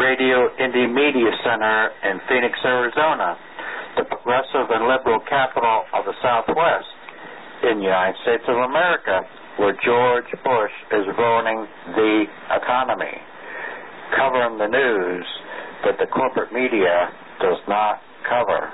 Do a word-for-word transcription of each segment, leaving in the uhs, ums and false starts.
Radio Indie Media Center in Phoenix, Arizona, the progressive and liberal capital of the Southwest in the United States of America, where George Bush is ruining the economy, covering the news that the corporate media does not cover.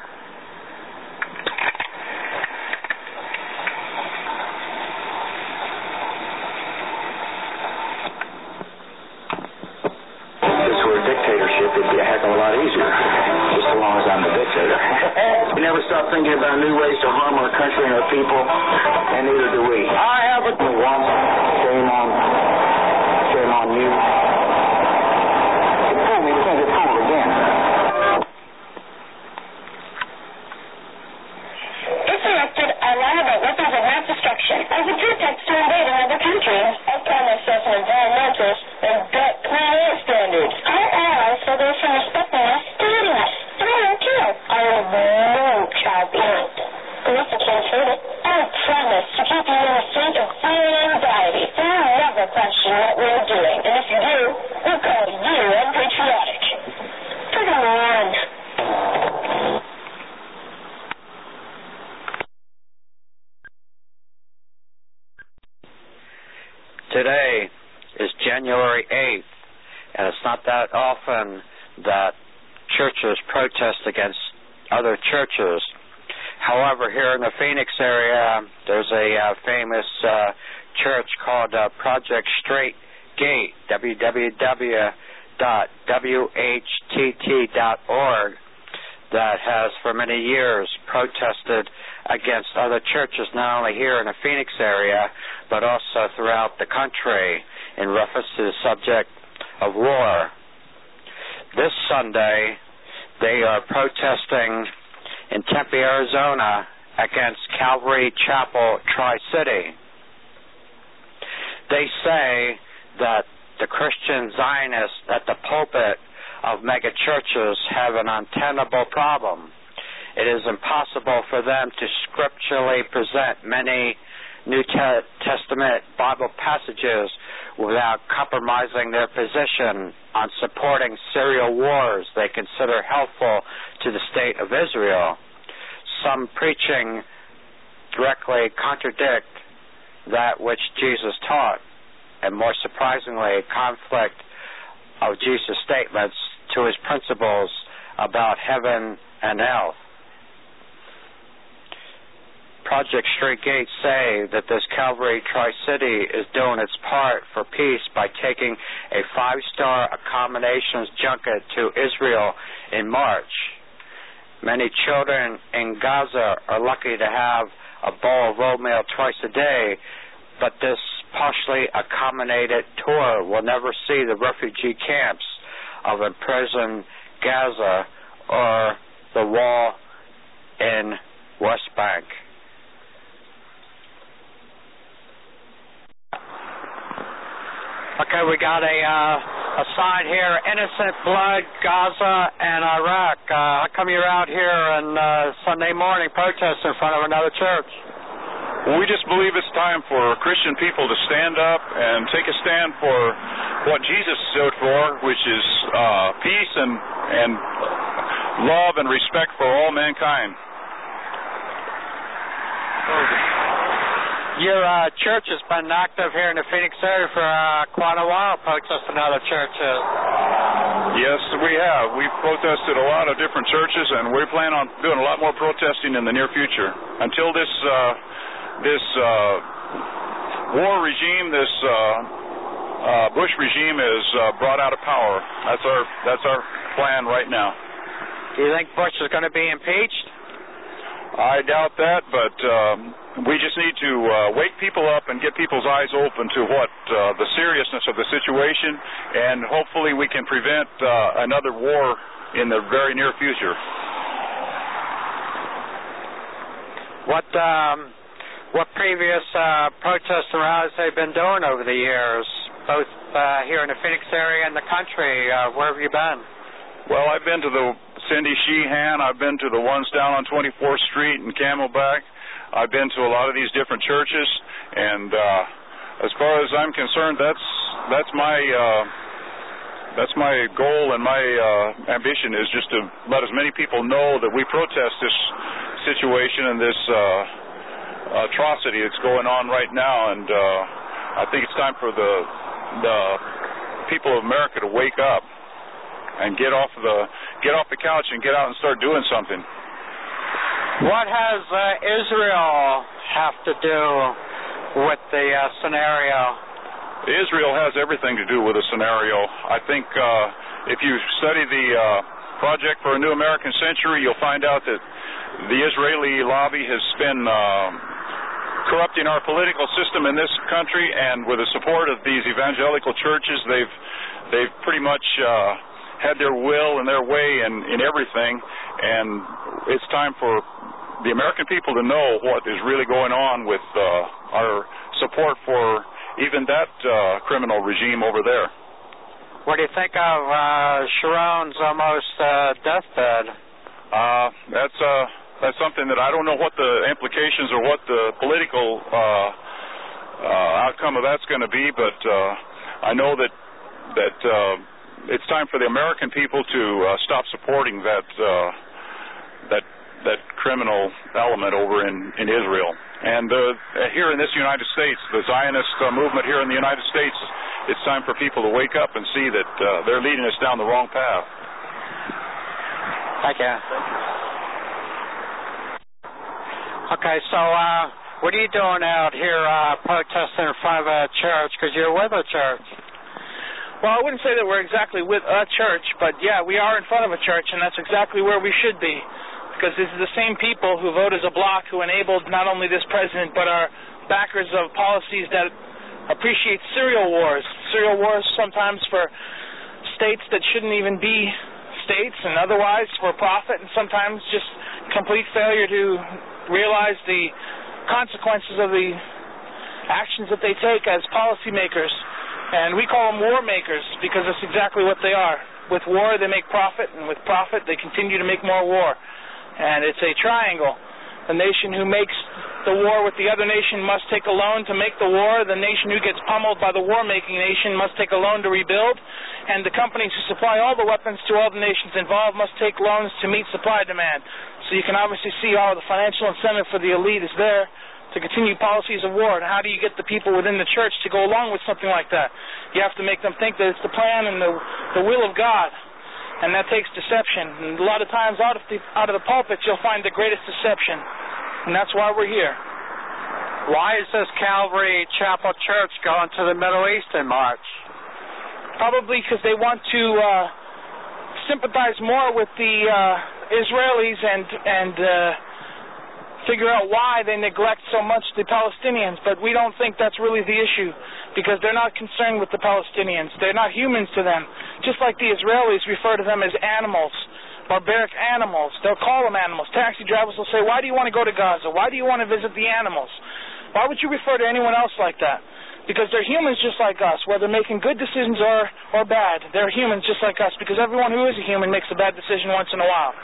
It'd be a heck of a lot easier, just as long as I'm the dictator. We never stop thinking about new ways to harm our country and our people, and neither do we. I have a once. Shame on, shame on you. You fooled me. We're going to get fooled again. This elected a lot about weapons of mass destruction as a pretext to invade another country. I call myself an environmentalist and got clear standards. Our allies so they're from respecting us, stating us. And I don't care. I have no child parent. Unless you can't hurt it. I promise to keep you in a state of fear and anxiety. So you'll never question what we're doing. And if you do, we'll call you unpatriotic. Put them on. Today is January eighth, and it's not that often that churches protest against other churches. However, here in the Phoenix area, there's a uh, famous uh, church called uh, Project Straight Gate, w w w dot w h t t dot org, that has for many years protested against other churches, not only here in the Phoenix area, but also throughout the country in reference to the subject of war. This Sunday, they are protesting in Tempe, Arizona, against Calvary Chapel, Tri-City. They say that the Christian Zionists at the pulpit of mega churches have an untenable problem. It is impossible for them to scripturally present many New Testament Bible passages without compromising their position on supporting serial wars they consider helpful to the state of Israel. Some preaching directly contradict that which Jesus taught, and more surprisingly, conflict of Jesus' statements to his principles about heaven and hell. Project Straight Gate say that this Calvary Tri-City is doing its part for peace by taking a five-star accommodations junket to Israel in March. Many children in Gaza are lucky to have a bowl of oatmeal twice a day, but this partially accommodated tour will never see the refugee camps of imprisoned Gaza or the wall in West Bank. Okay, we got a uh, a sign here, Innocent Blood, Gaza, and Iraq. Uh, how come you're out here on uh, Sunday morning protesting in front of another church? Well, we just believe it's time for Christian people to stand up and take a stand for what Jesus stood for, which is uh, peace and, and love and respect for all mankind. Your uh, church has been active here in the Phoenix area for uh, quite a while, protesting other churches. Yes, we have. We've protested a lot of different churches, and we plan on doing a lot more protesting in the near future. Until this uh, this uh, war regime, this uh, uh, Bush regime is uh, brought out of power. That's our that's our plan right now. Do you think Bush is going to be impeached? I doubt that, but um, we just need to uh, wake people up and get people's eyes open to what uh, the seriousness of the situation, and hopefully we can prevent uh, another war in the very near future. What um, what previous uh, protests and rallies have you been doing over the years, both uh, here in the Phoenix area and the country? Uh, where have you been? Well, I've been to the Cindy Sheehan. I've been to the ones down on twenty-fourth Street in Camelback. I've been to a lot of these different churches, and uh, as far as I'm concerned, that's that's my uh, that's my goal and my uh, ambition is just to let as many people know that we protest this situation and this uh, atrocity that's going on right now. And uh, I think it's time for the the people of America to wake up and get off the get off the couch and get out and start doing something. What has uh, Israel have to do with the uh, scenario? Israel has everything to do with the scenario. I think uh, if you study the uh, Project for a New American Century, you'll find out that the Israeli lobby has been um, corrupting our political system in this country, and with the support of these evangelical churches, they've they've pretty much uh, had their will and their way in, in everything, and it's time for the American people to know what is really going on with uh, our support for even that uh, criminal regime over there. What do you think of uh, Sharon's almost uh, deathbed? Uh, that's uh, that's something that I don't know what the implications or what the political uh, uh, outcome of that's going to be, but uh, I know that that uh, it's time for the American people to uh, stop supporting that uh, that that criminal element over in, in Israel. And uh, here in this United States, the Zionist uh, movement here in the United States, it's time for people to wake up and see that uh, they're leading us down the wrong path. Thank you. Okay, so uh, what are you doing out here uh, protesting in front of a church? Because you're with a church. Well, I wouldn't say that we're exactly with a church, but yeah, we are in front of a church, and that's exactly where we should be. Because this is the same people who vote as a bloc who enabled not only this president but are backers of policies that appreciate serial wars. Serial wars sometimes for states that shouldn't even be states and otherwise for profit, and sometimes just complete failure to realize the consequences of the actions that they take as policymakers. And we call them war makers because that's exactly what they are. With war they make profit, and with profit they continue to make more war. And it's a triangle. The nation who makes the war with the other nation must take a loan to make the war. The nation who gets pummeled by the war-making nation must take a loan to rebuild. And the companies who supply all the weapons to all the nations involved must take loans to meet supply demand. So you can obviously see how the financial incentive for the elite is there to continue policies of war. And how do you get the people within the church to go along with something like that? You have to make them think that it's the plan and the, the will of God. And that takes deception. And a lot of times out of the out of the pulpit you'll find the greatest deception. And that's why we're here. Why is this Calvary Chapel Church going to the Middle East in March? Probably because they want to uh, sympathize more with the uh, Israelis and and uh, figure out why they neglect so much the Palestinians. But we don't think that's really the issue, because they're not concerned with the Palestinians. They're not humans to them. Just like the Israelis refer to them as animals, barbaric animals. They'll call them animals. Taxi drivers will say, why do you want to go to Gaza? Why do you want to visit the animals? Why would you refer to anyone else like that? Because they're humans just like us, whether making good decisions or, or bad. They're humans just like us, because everyone who is a human makes a bad decision once in a while.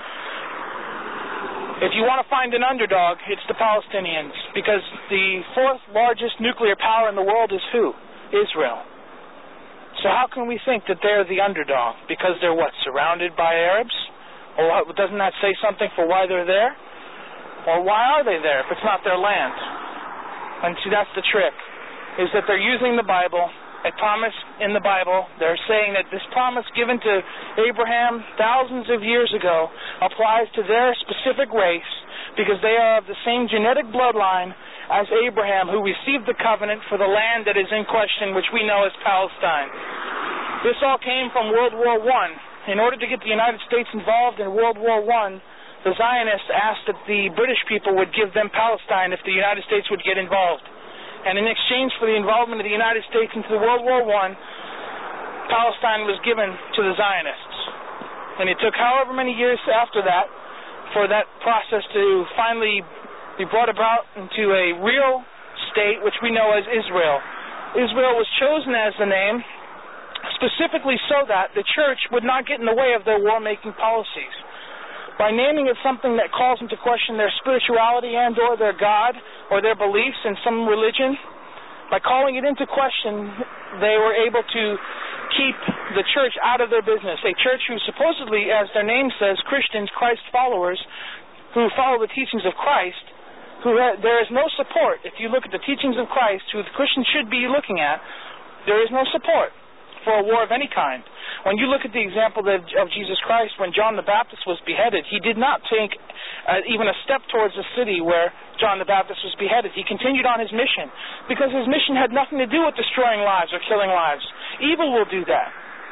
If you want to find an underdog, it's the Palestinians, because the fourth largest nuclear power in the world is who? Israel. So how can we think that they're the underdog? Because they're what, surrounded by Arabs? Or doesn't that say something for why they're there? Or why are they there if it's not their land? And see, that's the trick, is that they're using the Bible, a promise in the Bible. They're saying that this promise given to Abraham thousands of years ago applies to their specific race because they are of the same genetic bloodline as Abraham, who received the covenant for the land that is in question, which we know as Palestine. This all came from World War One. In order to get the United States involved in World War One, the Zionists asked that the British people would give them Palestine if the United States would get involved. And in exchange for the involvement of the United States into World War One, Palestine was given to the Zionists. And it took however many years after that for that process to finally be brought about into a real state, which we know as Israel. Israel was chosen as the name specifically so that the church would not get in the way of their war-making policies. By naming it something that calls into question their spirituality and or their God or their beliefs in some religion, by calling it into question, they were able to keep the church out of their business. A church who supposedly, as their name says, Christians, Christ followers, who follow the teachings of Christ, who ha- there is no support. If you look at the teachings of Christ, who the Christians should be looking at, there is no support for a war of any kind. When you look at the example of, of Jesus Christ, when John the Baptist was beheaded, he did not take uh, even a step towards the city where John the Baptist was beheaded. He continued on his mission because his mission had nothing to do with destroying lives or killing lives. Evil will do that.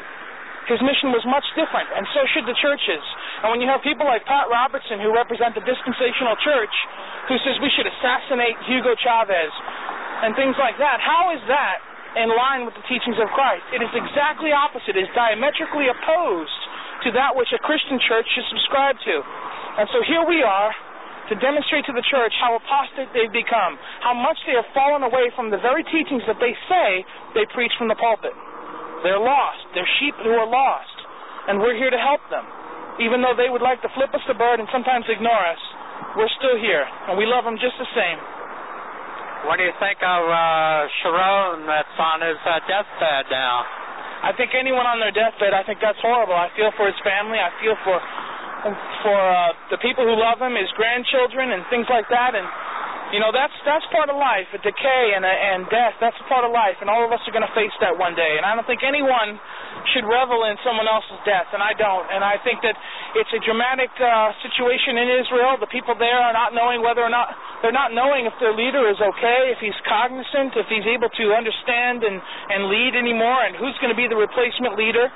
His mission was much different, and so should the churches. And when you have people like Pat Robertson, who represent the dispensational church, who says we should assassinate Hugo Chavez and things like that, how is that in line with the teachings of Christ? It is exactly opposite. It is diametrically opposed to that which a Christian church should subscribe to. And so here we are to demonstrate to the church how apostate they've become, how much they have fallen away from the very teachings that they say they preach from the pulpit. They're lost. They're sheep who are lost. And we're here to help them. Even though they would like to flip us the bird and sometimes ignore us, we're still here, and we love them just the same. What do you think of uh, Sharon that's on his uh, deathbed now? I think anyone on their deathbed, I think that's horrible. I feel for his family. I feel for for uh, the people who love him, his grandchildren, and things like that. And you know, that's that's part of life, a decay and a, and death. That's a part of life, and all of us are going to face that one day. And I don't think anyone should revel in someone else's death, and I don't. And I think that it's a dramatic uh, situation in Israel. The people there are not knowing whether or not they're not knowing if their leader is okay, if he's cognizant, if he's able to understand and and lead anymore, and who's going to be the replacement leader.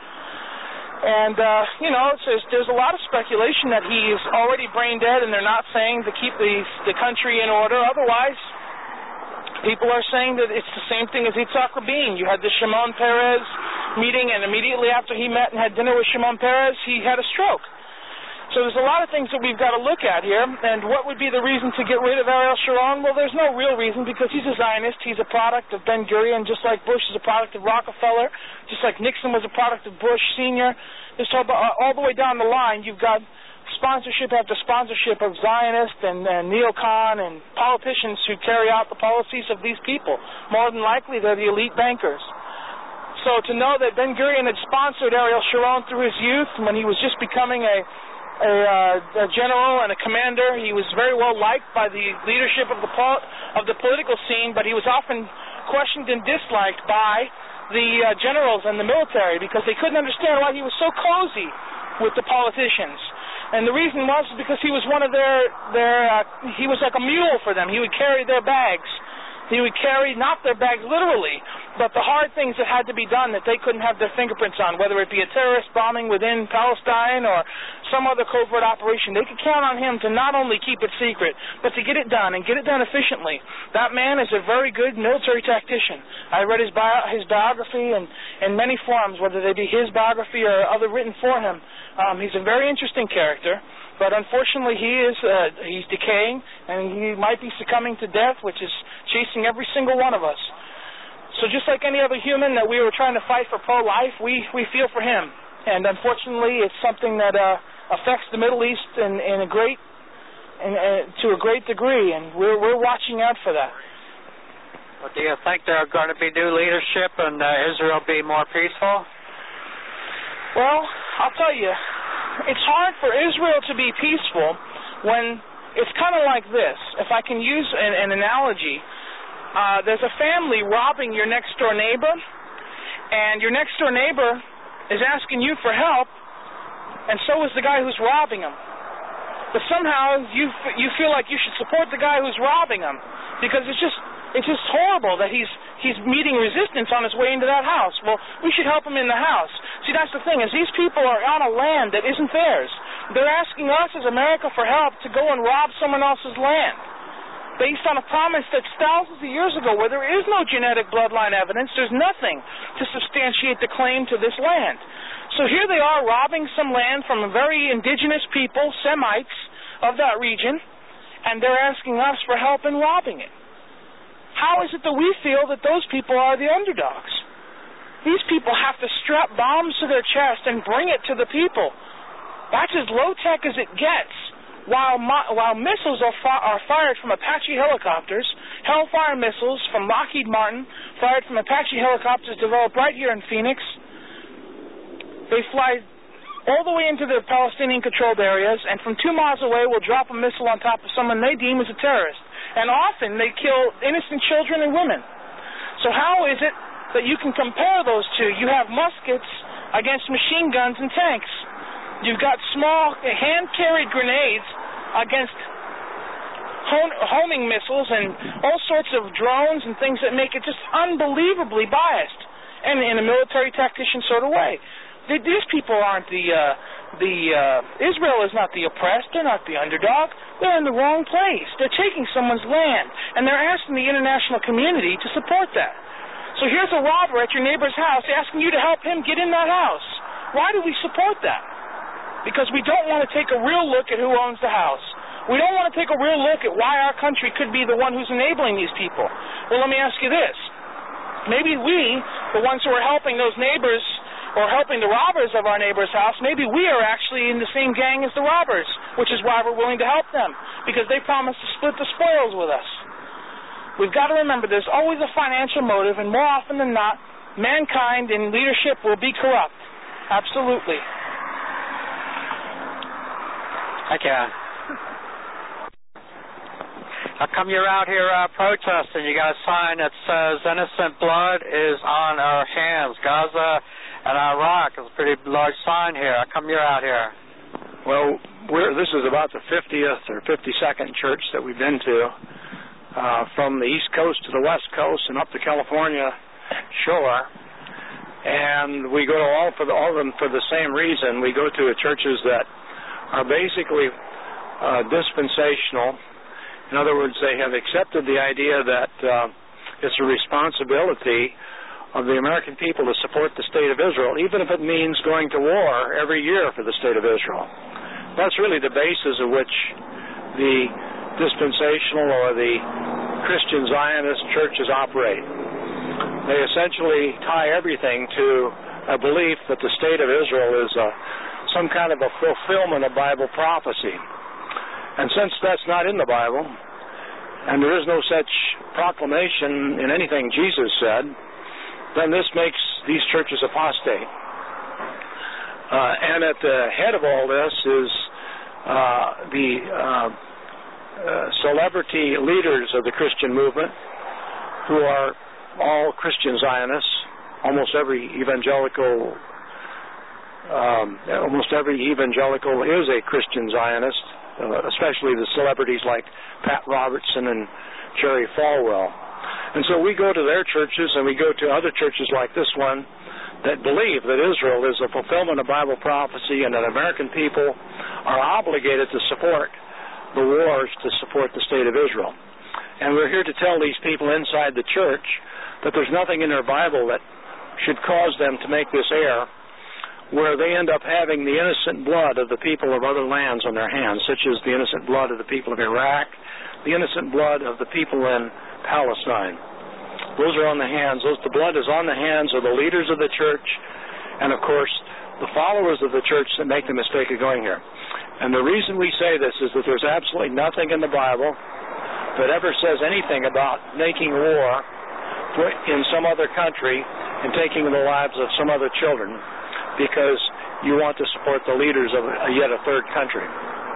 And, uh, you know, it's, there's, there's a lot of speculation that he's already brain dead, and they're not saying to keep the, the country in order. Otherwise, people are saying that it's the same thing as Yitzhak Rabin. You had the Shimon Peres meeting, and immediately after he met and had dinner with Shimon Peres, he had a stroke. So there's a lot of things that we've got to look at here. And what would be the reason to get rid of Ariel Sharon? Well, there's no real reason, because he's a Zionist. He's a product of Ben-Gurion, just like Bush is a product of Rockefeller, just like Nixon was a product of Bush Senior This all, all the way down the line, you've got sponsorship after sponsorship of Zionists and, and neocon and politicians who carry out the policies of these people. More than likely, they're the elite bankers. So to know that Ben-Gurion had sponsored Ariel Sharon through his youth when he was just becoming a A, uh, a general and a commander. He was very well liked by the leadership of the po- of the political scene, but he was often questioned and disliked by the uh, generals and the military because they couldn't understand why he was so cozy with the politicians. And the reason was because he was one of their their uh, he was like a mule for them. He would carry their bags. He would carry not their bags literally, but the hard things that had to be done that they couldn't have their fingerprints on, whether it be a terrorist bombing within Palestine or some other covert operation. They could count on him to not only keep it secret, but to get it done and get it done efficiently. That man is a very good military tactician. I read his bio- his biography in, in many forms, whether they be his biography or other written for him. Um, he's a very interesting character. But unfortunately, he is uh, he's decaying, and he might be succumbing to death, which is chasing every single one of us. So just like any other human that we were trying to fight for pro-life, we, we feel for him. And unfortunately, it's something that uh, affects the Middle East in, in a great, in, uh, to a great degree, and we're we're watching out for that. Well, do you think there are going to be new leadership and uh, Israel be more peaceful? Well, I'll tell you. It's hard for Israel to be peaceful when it's kind of like this. If I can use an, an analogy, uh, there's a family robbing your next-door neighbor, and your next-door neighbor is asking you for help, and so is the guy who's robbing him. But somehow you f- you feel like you should support the guy who's robbing him because it's just it's just horrible that he's he's meeting resistance on his way into that house. Well, we should help him in the house. See, that's the thing, is these people are on a land that isn't theirs. They're asking us as America for help to go and rob someone else's land based on a promise that's thousands of years ago where there is no genetic bloodline evidence. There's nothing to substantiate the claim to this land. So here they are robbing some land from a very indigenous people, Semites, of that region, and they're asking us for help in robbing it. How is it that we feel that those people are the underdogs? These people have to strap bombs to their chest and bring it to the people. That's as low-tech as it gets. While mo- while missiles are, fi- are fired from Apache helicopters, Hellfire missiles from Lockheed Martin, fired from Apache helicopters developed right here in Phoenix, They fly all the way into the Palestinian-controlled areas, and from two miles away will drop a missile on top of someone they deem as a terrorist. And often they kill innocent children and women. So how is it that you can compare those two? You have muskets against machine guns and tanks. You've got small hand-carried grenades against homing missiles and all sorts of drones and things that make it just unbelievably biased, and in a military tactician sort of way. These people aren't the, uh, the, uh, Israel is not the oppressed, they're not the underdog, they're in the wrong place. They're taking someone's land, and they're asking the international community to support that. So here's a robber at your neighbor's house asking you to help him get in that house. Why do we support that? Because we don't want to take a real look at who owns the house. We don't want to take a real look at why our country could be the one who's enabling these people. Well, let me ask you this. Maybe we, the ones who are helping those neighbors or helping the robbers of our neighbor's house, maybe we are actually in the same gang as the robbers, which is why we're willing to help them, because they promised to split the spoils with us. We've got to remember there's always a financial motive, and more often than not, mankind in leadership will be corrupt. Absolutely. Thank you. How come you're out here uh, protesting? You got a sign that says innocent blood is on our hands. Gaza and Iraq is a pretty large sign here. How come you're out here? Well, we're, this is about the fiftieth or fifty-second church that we've been to, uh, from the East Coast to the West Coast and up the California shore. And we go to all for the, all of them for the same reason. We go to churches that are basically uh, dispensational. In other words, they have accepted the idea that uh, it's a responsibility of the American people to support the state of Israel, even if it means going to war every year for the state of Israel. That's really the basis of which the dispensational or the Christian Zionist churches operate. They essentially tie everything to a belief that the state of Israel is a, some kind of a fulfillment of Bible prophecy. And since that's not in the Bible, and there is no such proclamation in anything Jesus said, then this makes these churches apostate. Uh, and at the head of all this is uh, the uh, uh, celebrity leaders of the Christian movement, who are all Christian Zionists. Almost every evangelical, um, almost every evangelical is a Christian Zionist. Uh, especially the celebrities like Pat Robertson and Jerry Falwell. And so we go to their churches and we go to other churches like this one that believe that Israel is a fulfillment of Bible prophecy and that American people are obligated to support the wars to support the state of Israel. And we're here to tell these people inside the church that there's nothing in their Bible that should cause them to make this error, where they end up having the innocent blood of the people of other lands on their hands, such as the innocent blood of the people of Iraq, the innocent blood of the people in Palestine. Those are on the hands. Those, the blood is on the hands of the leaders of the church and, of course, the followers of the church that make the mistake of going here. And the reason we say this is that there's absolutely nothing in the Bible that ever says anything about making war in some other country and taking the lives of some other children, because you want to support the leaders of a, yet a third country.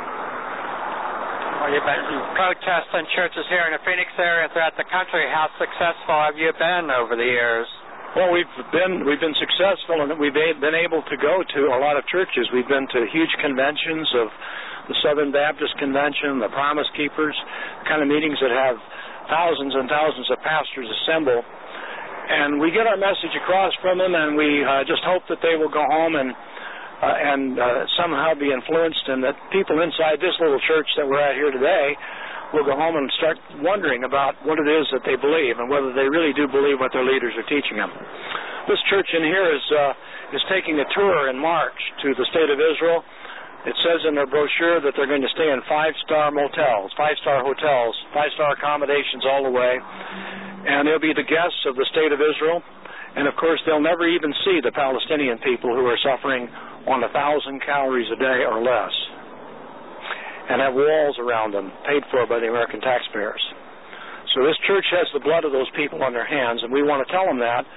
Well, you've been protesting churches here in the Phoenix area and throughout the country. How successful have you been over the years? Well, we've been we've been successful, and we've been able to go to a lot of churches. We've been to huge conventions of the Southern Baptist Convention, the Promise Keepers, kind of meetings that have thousands and thousands of pastors assemble. And we get our message across from them, and we uh, just hope that they will go home and uh, and uh, somehow be influenced, and that people inside this little church that we're at here today will go home and start wondering about what it is that they believe and whether they really do believe what their leaders are teaching them. This church in here is uh, is taking a tour in March to the state of Israel. It says in their brochure that they're going to stay in five-star motels, five-star hotels, five-star accommodations all the way. And they'll be the guests of the state of Israel. And, of course, they'll never even see the Palestinian people who are suffering on a thousand calories a day or less and have walls around them paid for by the American taxpayers. So this church has the blood of those people on their hands, and we want to tell them that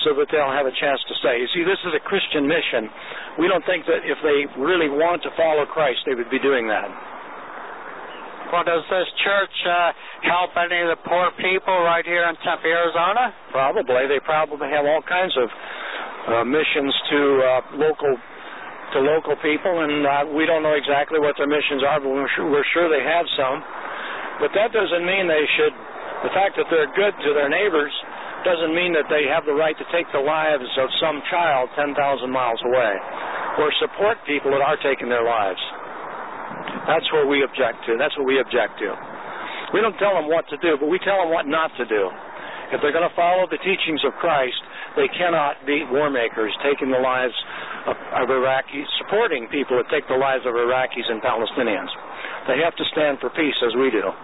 so that they'll have a chance to stay. You see, this is a Christian mission. We don't think that if they really want to follow Christ, they would be doing that. Well, does this church uh, help any of the poor people right here in Tempe, Arizona? Probably. They probably have all kinds of uh, missions to uh, local to local people, and uh, we don't know exactly what their missions are, but we're sure, we're sure they have some. But that doesn't mean they should, the fact that they're good to their neighbors doesn't mean that they have the right to take the lives of some child ten thousand miles away, or support people that are taking their lives. That's what we object to. That's what we object to. We don't tell them what to do, but we tell them what not to do. If they're going to follow the teachings of Christ, they cannot be war makers, taking the lives of, of Iraqis, supporting people that take the lives of Iraqis and Palestinians. They have to stand for peace as we do.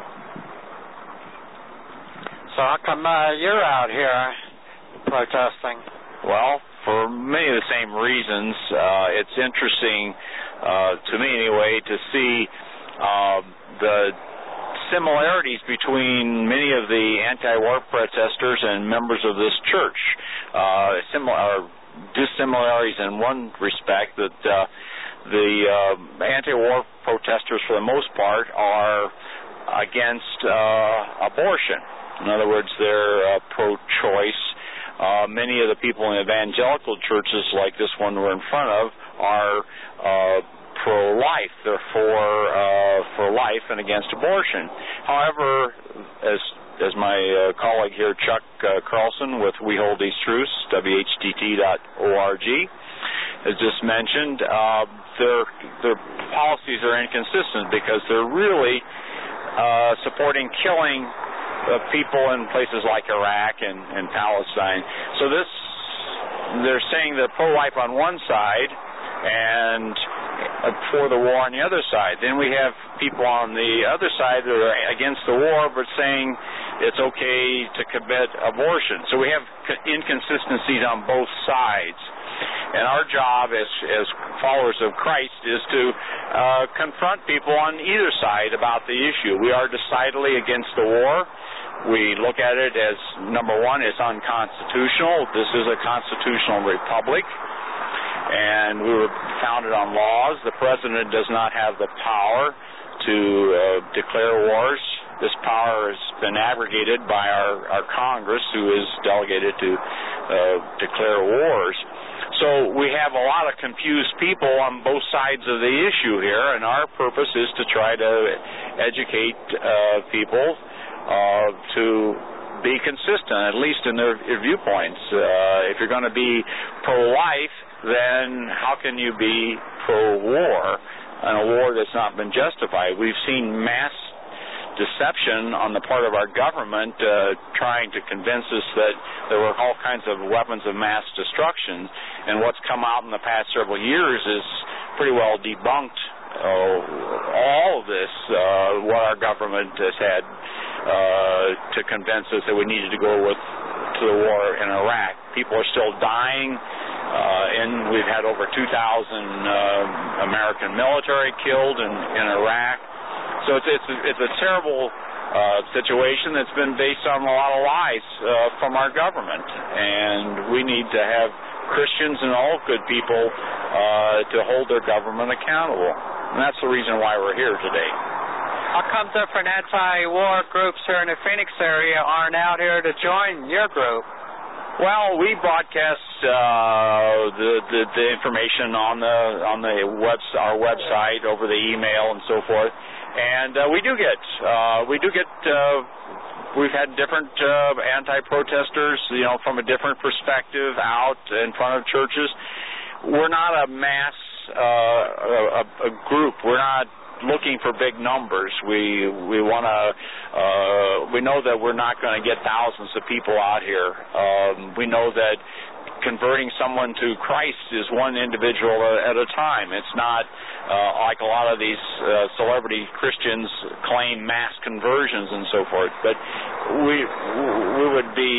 So how come uh, you're out here protesting? Well, for many of the same reasons. Uh, it's interesting, uh, to me anyway, to see uh, the similarities between many of the anti-war protesters and members of this church. Uh, similar dissimilarities in one respect, that uh, the uh, anti-war protesters, for the most part, are against uh, abortion. In other words, they're uh, pro-choice. Uh, many of the people in evangelical churches, like this one we're in front of, are uh, pro-life. They're for uh, for life and against abortion. However, as as my uh, colleague here, Chuck uh, Carlson with We Hold These Truths, W H T T dot org, has just mentioned, uh, their their policies are inconsistent because they're really uh, supporting killing uh, people in places like Iraq and, and Palestine. So this, they're saying they're pro-life on one side and for the war on the other side. Then we have people on the other side that are against the war but saying it's okay to commit abortion. So we have inconsistencies on both sides. And our job as, as followers of Christ is to uh, confront people on either side about the issue. We are decidedly against the war. We look at it as, number one, it's unconstitutional. This is a constitutional republic, and we were founded on laws. The president does not have the power to uh, declare wars. This power has been abrogated by our, our Congress, who is delegated to uh, declare wars. So we have a lot of confused people on both sides of the issue here, and our purpose is to try to educate uh, people uh, to be consistent, at least in their, their viewpoints. Uh, if you're going to be pro-life, then how can you be pro-war on a war that's not been justified? We've seen mass deception on the part of our government uh, trying to convince us that there were all kinds of weapons of mass destruction, and what's come out in the past several years is pretty well debunked uh, all of this, uh, what our government has had uh, to convince us that we needed to go with to the war in Iraq. People are still dying. Uh, and we've had over two thousand uh, American military killed in, in Iraq. So it's it's a, it's a terrible uh, situation that's been based on a lot of lies uh, from our government, and we need to have Christians and all good people uh, to hold their government accountable, and that's the reason why we're here today. How come different anti-war groups here in the Phoenix area aren't out here to join your group? Well, we broadcast uh, the, the the information on the on the web our website over the email and so forth, and uh, we do get uh, we do get uh, we've had different uh, anti-protesters, you know, from a different perspective out in front of churches. We're not a mass uh, a, a group. We're not looking for big numbers. We we want to uh, we know that we're not going to get thousands of people out here. Um, we know that converting someone to Christ is one individual at a time. It's not uh, like a lot of these uh, celebrity Christians claim mass conversions and so forth. But we we would be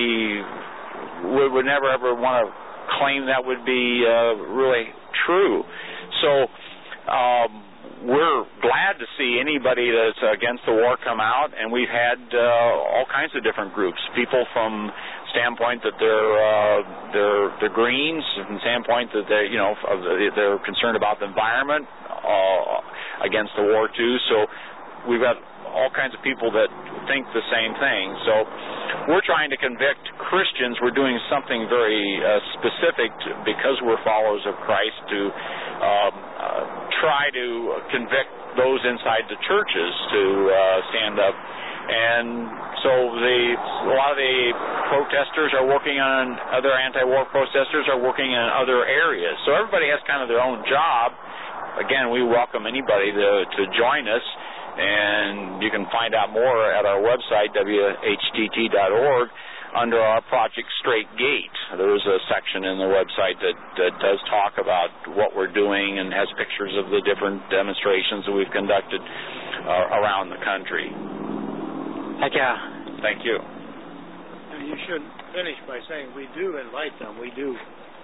we would never ever want to claim that would be uh, really true. So. Um, We're glad to see anybody that's against the war come out, and we've had uh, all kinds of different groups, people from standpoint that they're uh, they're they're greens, from the standpoint that they you know they're concerned about the environment uh, against the war too. So we've got all kinds of people that think the same thing. So we're trying to convict Christians. We're doing something very uh, specific to, because we're followers of Christ to um, uh, try to convict those inside the churches to uh, stand up. And so the a lot of the protesters are working on, other anti-war protesters are working in other areas. So everybody has kind of their own job. Again, we welcome anybody to, to join us. And you can find out more at our website, W H T T dot org, under our Project Straight Gate. There's a section in the website that, that does talk about what we're doing and has pictures of the different demonstrations that we've conducted uh, around the country. Thank you. Thank you. You should finish by saying we do invite them. We do.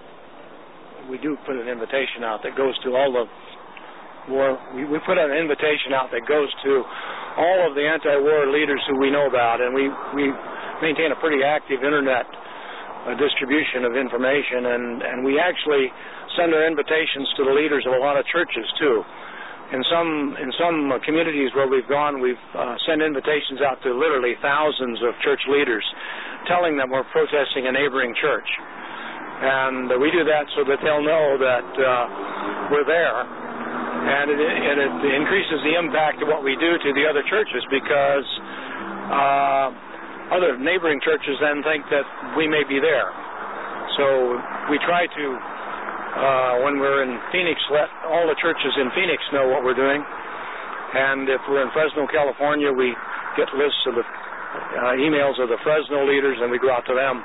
We do put an invitation out that goes to all the. War, we, we put an invitation out that goes to all of the anti-war leaders who we know about, and we, we maintain a pretty active internet uh, distribution of information, and, and we actually send our invitations to the leaders of a lot of churches too. In some in some uh, communities where we've gone, we've uh, sent invitations out to literally thousands of church leaders, telling them we're protesting a neighboring church, and uh, we do that so that they'll know that uh, we're there. And it, and it increases the impact of what we do to the other churches, because uh, other neighboring churches then think that we may be there. So we try to, uh, when we're in Phoenix, let all the churches in Phoenix know what we're doing. And if we're in Fresno, California, we get lists of the uh, emails of the Fresno leaders, and we go out to them,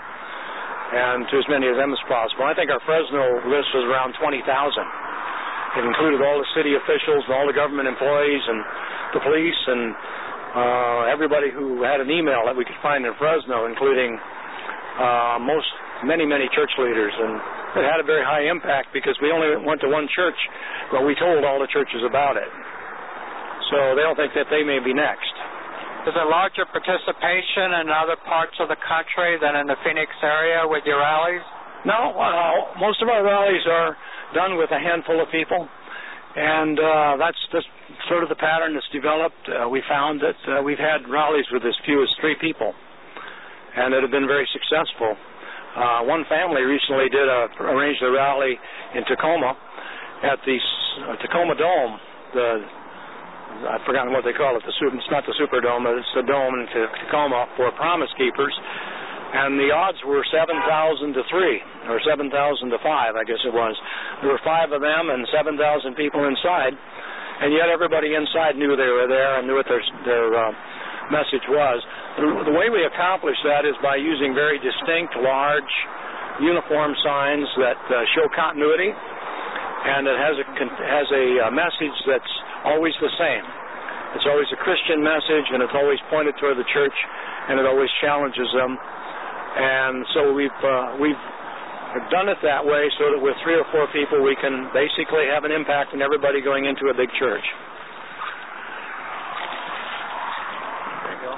and to as many of them as possible. I think our Fresno list was around twenty thousand. It included all the city officials and all the government employees and the police and uh, everybody who had an email that we could find in Fresno, including uh, most, many, many church leaders. And it had a very high impact because we only went to one church, but we told all the churches about it. So they don't think that they may be next. Is there larger participation in other parts of the country than in the Phoenix area with your rallies? No, uh, most of our rallies are done with a handful of people, and uh, that's just sort of the pattern that's developed. Uh, we found that uh, we've had rallies with as few as three people, and it have been very successful. Uh, one family recently did a, arranged a rally in Tacoma at the uh, Tacoma Dome. The I've forgotten what they call it. The super, it's not the Superdome, but it's the dome in Tacoma for Promise Keepers. And the odds were seven thousand to three, or seven thousand to five, I guess it was. There were five of them and seven thousand people inside, and yet everybody inside knew they were there and knew what their, their uh, message was. The, the way we accomplish that is by using very distinct, large, uniform signs that uh, show continuity, and it has a, has a uh, message that's always the same. It's always a Christian message, and it's always pointed toward the church, and it always challenges them. And so we've uh, we've done it that way so that with three or four people we can basically have an impact on everybody going into a big church. There you go.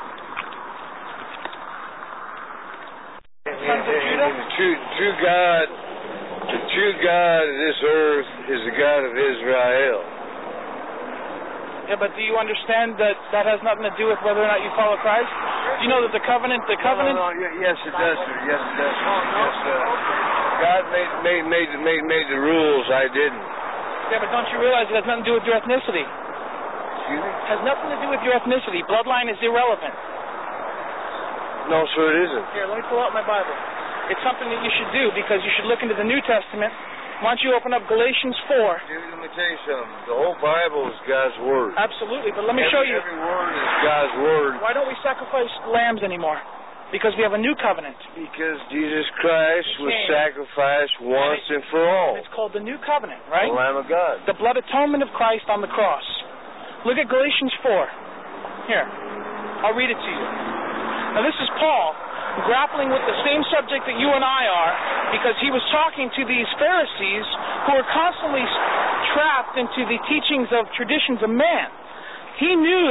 And, and, and the true, true God, the true God of this earth is the God of Israel. Yeah, but do you understand that that has nothing to do with whether or not you follow Christ? Do you know that the covenant, the covenant... No, no, no, yes, it does, sir. Yes, it does. Yes, sir. God made, made, made, made, made the rules. I didn't. Yeah, but don't you realize it has nothing to do with your ethnicity? Excuse me? It has nothing to do with your ethnicity. Bloodline is irrelevant. No, sir, it isn't. Here, let me pull out my Bible. It's something that you should do because you should look into the New Testament. Why don't you open up Galatians four? Let me tell you something. The whole Bible is God's Word. Absolutely, but let me every, show you. Every word is God's Word. Why don't we sacrifice lambs anymore? Because we have a new covenant. Because Jesus Christ was sacrificed once and, it, and for all. It's called the new covenant, right? The Lamb of God. The blood atonement of Christ on the cross. Look at Galatians four. Here, I'll read it to you. Now this is Paul grappling with the same subject that you and I are, because he was talking to these Pharisees who were constantly trapped into the teachings of traditions of man. He knew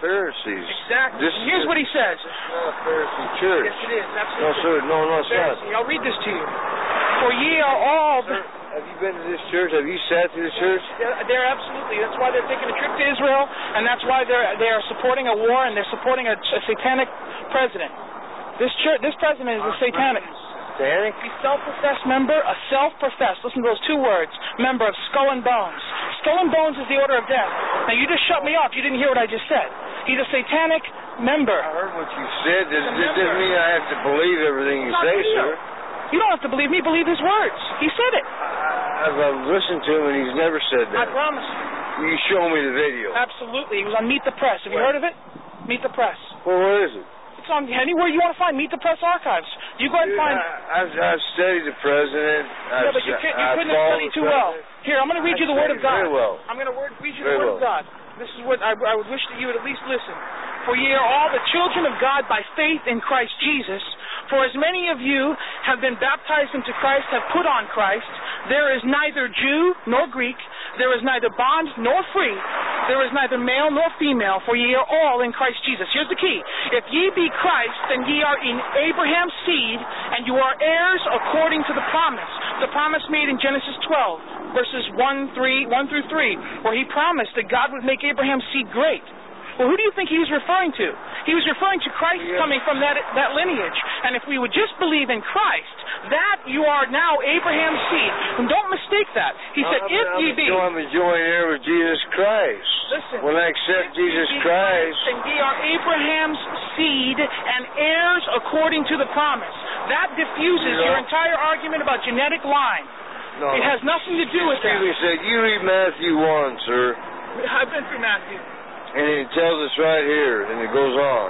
Pharisees. Exactly. This And here's is, what he says. This is not a Pharisee church. Yes, it is. No, Absolutely. sir. No, no, it's not. Pharisee. I'll read this to you. For ye are all... Sir, have you been to this church? Have you sat through this church? They're, they're absolutely. That's why they're taking a trip to Israel, and that's why they're they are supporting a war, and they're supporting a, a satanic president. This church, this president is a satanic. Satanic? He's self-professed member, a self-professed. Listen to those two words: member of Skull and Bones. Skull and Bones is the order of death. Now you just shut me off. You didn't hear what I just said. He's a satanic member. I heard what you said. This doesn't mean I have to believe everything you say, sir. You don't have to believe me. Believe his words. He said it. I've, I've listened to him, and he's never said I that. promise you. You show me the video. Absolutely. He was on Meet the Press. Have you heard of it? Meet the Press. Well, where is it? It's on anywhere you want to find Meet the Press archives. You go and Dude, find. I, I've, I've studied the president. Yeah, I've, but you, can't, you I've couldn't have studied too well. president. Here, I'm going to read I you the Word of God. Very well. I'm going to word, read you Very the Word well. of God. This is what I, I would wish that you would at least listen. For ye are all the children of God by faith in Christ Jesus. For as many of you have been baptized into Christ, have put on Christ, there is neither Jew nor Greek, there is neither bond nor free, there is neither male nor female, for ye are all in Christ Jesus. Here's the key. If ye be Christ, then ye are in Abraham's seed, and you are heirs according to the promise. The promise made in Genesis twelve, verses one, three, one through three, where he promised that God would make Abraham's seed great. Well, who do you think he was referring to? He was referring to Christ yeah. coming from that that lineage. And if we would just believe in Christ, that you are now Abraham's seed. And don't mistake that. He said, I'm, if I'm ye be... I'm a joint heir with Jesus Christ. Listen. When I accept Jesus ye be Christ... And ye are Abraham's seed and heirs according to the promise. That diffuses Yeah. your entire argument about genetic line. No. It has nothing to do with that. Excuse me, said, you read Matthew one, sir. I've been through Matthew. And it tells us right here, and it goes on.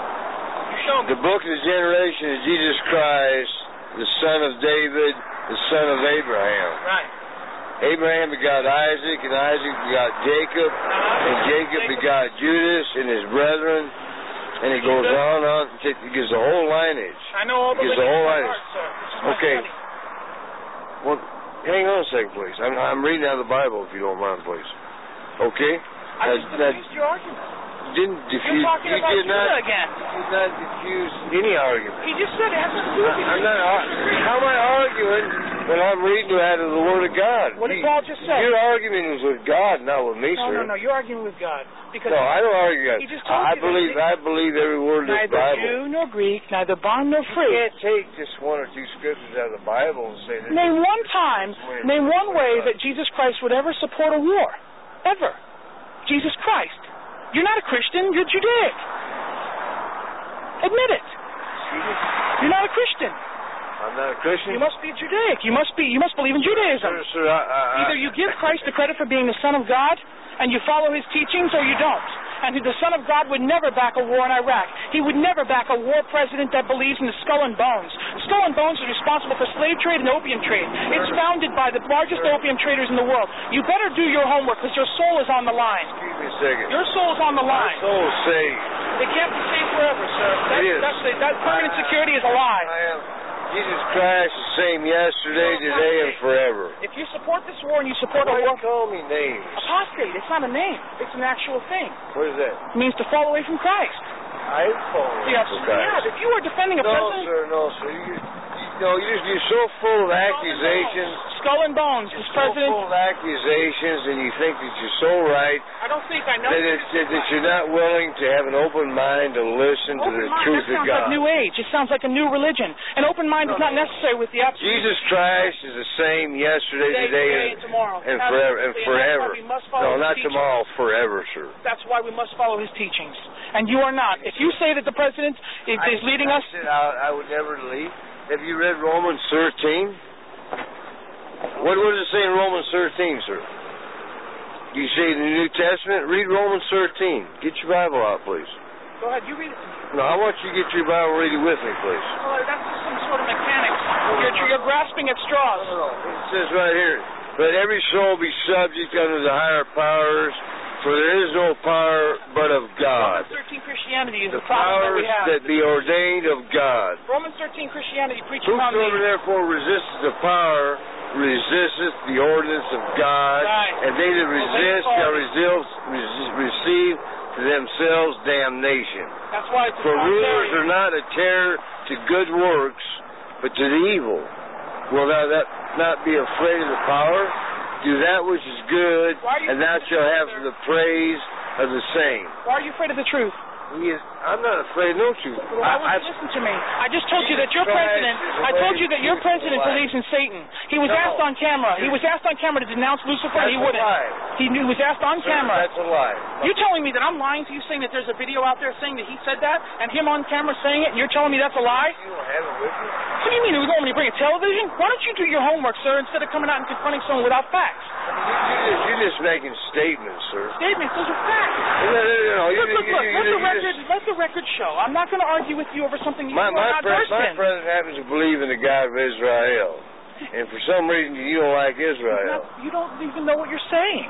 You show me. The book of the generation is Jesus Christ, the son of David, the son of Abraham. Right. Abraham begot Isaac, and Isaac begot Jacob, and Jacob begot Judas and his brethren, and it goes on and on. It gives the whole lineage. I know all the Gives the whole lineage lineage. by heart, sir. This is my Okay. study. Well, hang on a second, please. I'm, I'm reading out of the Bible, if you don't mind, please. Okay? I That- just that diffused your argument. didn't diffuse. You're talking You about did not. Judah again. You did not diffuse any argument. He just said it has nothing to do with it. I'm not. ar- How am I arguing when I'm reading out of the Word of God? What did You- Paul just say? Your argument is with God, not with me, No, sir. no, no. You're arguing with God. Because No, I don't argue God. He just told I you that believe. he- I believe every word of the neither Bible. Jew nor Greek, neither bond nor You free. can't take just one or two scriptures out of the Bible and say that. Name one time, name one way that Jesus Christ would ever support a war. Ever. Jesus Christ. You're not a Christian, you're Judaic. Admit it. You're not a Christian. I'm not a Christian. You must be Judaic. You must be you must believe in Judaism. Sir, sir, I, I, Either you give Christ the credit for being the Son of God and you follow his teachings, or you don't. And the Son of God would never back a war in Iraq. He would never back a war president that believes in the Skull and Bones. Skull and Bones is responsible for slave trade and opium trade. It's founded by the largest opium traders in the world. You better do your homework, because your soul is on the line. Excuse me a second. Your soul is on the My line. soul is saved. It can't be saved forever, sir. That, It is. That's the, that permanent security is a lie. I am. Jesus Christ the same yesterday, today, and forever. If you support this war and you support a Why war... you call me names? Apostate. It's not a name. It's an actual thing. What is that? It means to fall away from Christ. I am calling Yes, you yeah, if you are defending a No, president... sir, no, sir. You, you, no, you're, you're so full of accusations. Skull and Bones, this So president... full of accusations, and you think that you're so right I don't think I know... that, it, that, that you're not willing to have an open mind to listen to Open the mind, truth that of sounds God. like New Age. It sounds like a new religion. An open mind is not necessary with the absolute... Jesus Christ is the same yesterday, Today, today, today, and, and tomorrow. and forever. And Absolutely. forever. And that's why we must follow No, his not teachings. tomorrow. Forever, sir. That's why we must follow his teachings. And you are not. If you say that the president is, I, is leading I us... said I, I would never leave. Have you read Romans thirteen? What, what does it say in Romans thirteen, sir? You say in the New Testament? Read Romans thirteen. Get your Bible out, please. Go ahead, you read it. No, I want you to get your Bible and read it with me, please. Oh, that's just some sort of mechanics. You're, you're grasping at straws. No, no, no. It says right here, let every soul be subject unto the higher powers, for there is no power but of God. Romans thirteen Christianity is The the problem that powers we have. that be ordained of God. Romans thirteen Christianity preaches on Whosoever the... therefore resisteth the power, resisteth the ordinance of God, Right. and they that Well, resist they shall fall- resist, res- receive to themselves damnation. That's why it's For rulers are not a terror to good works, but to the evil. Will thou that not be afraid of the power? Do that which is good, and thou shalt have the praise of the same. Why are you afraid of the truth? He is, I'm not afraid of no truth. Well, why won't you listen to me? I just told you that your president, I told you that your president believes in Satan. He was No. asked on camera. He was asked on camera to denounce Lucifer, and That's he a wouldn't. lie. He knew- was asked on Sir, camera. That's a lie. You're telling me that I'm lying to you, saying that there's a video out there saying that he said that, and him on camera saying it, and you're telling me that's a lie? You don't have it with you? What do you mean? Are we going to bring a television? Why don't you do your homework, sir, instead of coming out and confronting someone without facts? You, you're, just, you're just making statements, sir. Statements, those are facts. No, no, no, no. You, Look, look, you, look, you, let you, the you record, just, let the record show. I'm not going to argue with you over something you my, are my, not pre- versed my in. president happens to believe in the God of Israel. And for some reason, you don't like Israel. Not- you don't even know what you're saying.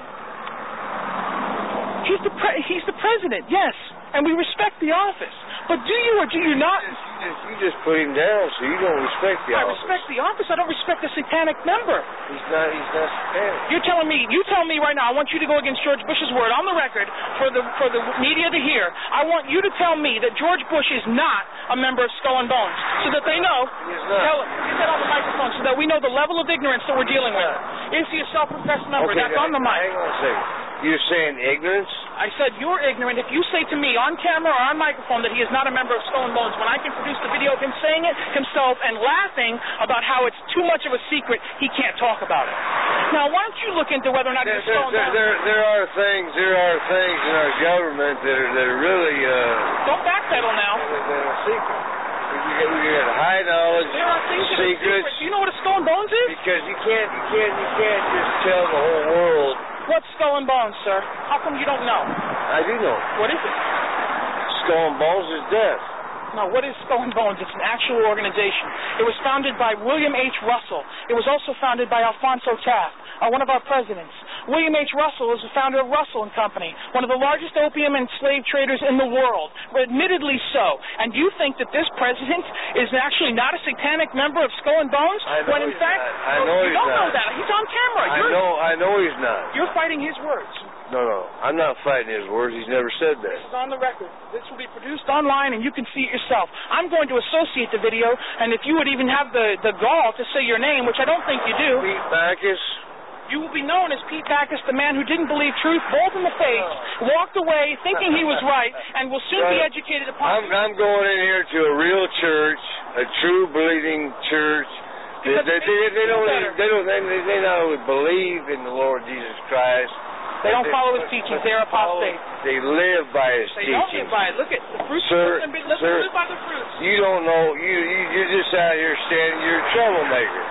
He's the pre- he's the president, yes, and we respect the office. But do you or do you not? You just, you just put him down, so you don't respect the I office. respect the office. I don't respect the satanic member. He's not. He's not satanic. You're telling me. You tell me right now. I want you to go against George Bush's word on the record for the for the media to hear. I want you to tell me that George Bush is not a member of Skull and Bones, so that they know. He is not. Tell, get that on the microphone, so that we know the level of ignorance that we're dealing with. Is he a self-professed member? Okay, That's on the mic. hang on a second. You're saying ignorance? I said you're ignorant if you say to me on camera or on microphone that he is not a member of Skull and Bones when I can produce the video of him saying it himself and laughing about how it's too much of a secret he can't talk about it. Now, why don't you look into whether or not There, he's Skull and there, Bones? there, there are things. There are things in our government that are that are really uh, Don't backpedal now. that are secret. We got, we got high knowledge, There are things that are secrets. secret. Do you know what a Skull and Bones is? Because you can't, you can't, you can't just tell the whole world. What's Skull and Bones, sir? How come you don't know? I do know. What is it? Skull and Bones is death. No, what is Skull and Bones? It's an actual organization. It was founded by William H. Russell. It was also founded by Alfonso Taft, uh, one of our presidents. William H. Russell is the founder of Russell and Company, one of the largest opium and slave traders in the world, admittedly so. And you think that this president is actually not a satanic member of Skull and Bones? I know when in he's fact, not. I oh, know you he's don't not. know that. He's on camera. I You're, know, I know he's not. You're fighting his words. No, no, I'm not fighting his words. He's never said that. This is on the record. This will be produced online, and you can see it yourself. I'm going to associate the video, and if you would even have the, the gall to say your name, which I don't think you do, Pete Backus. you will be known as Pete Backus, the man who didn't believe truth, bold in the face, walked away thinking he was right, and will soon be educated upon I'm, I'm going in here to a real church, a true believing church. They, Because they, it they, makes they you don't. feel better. They don't. They, they not only believe in the Lord Jesus Christ. They don't follow his teachings. They're apostate. They live by his They don't teachings. live by it. Look at the fruits. Sir, Let's let's sir, live by the fruits. You don't know. You, you you're just out here standing. You're a troublemaker.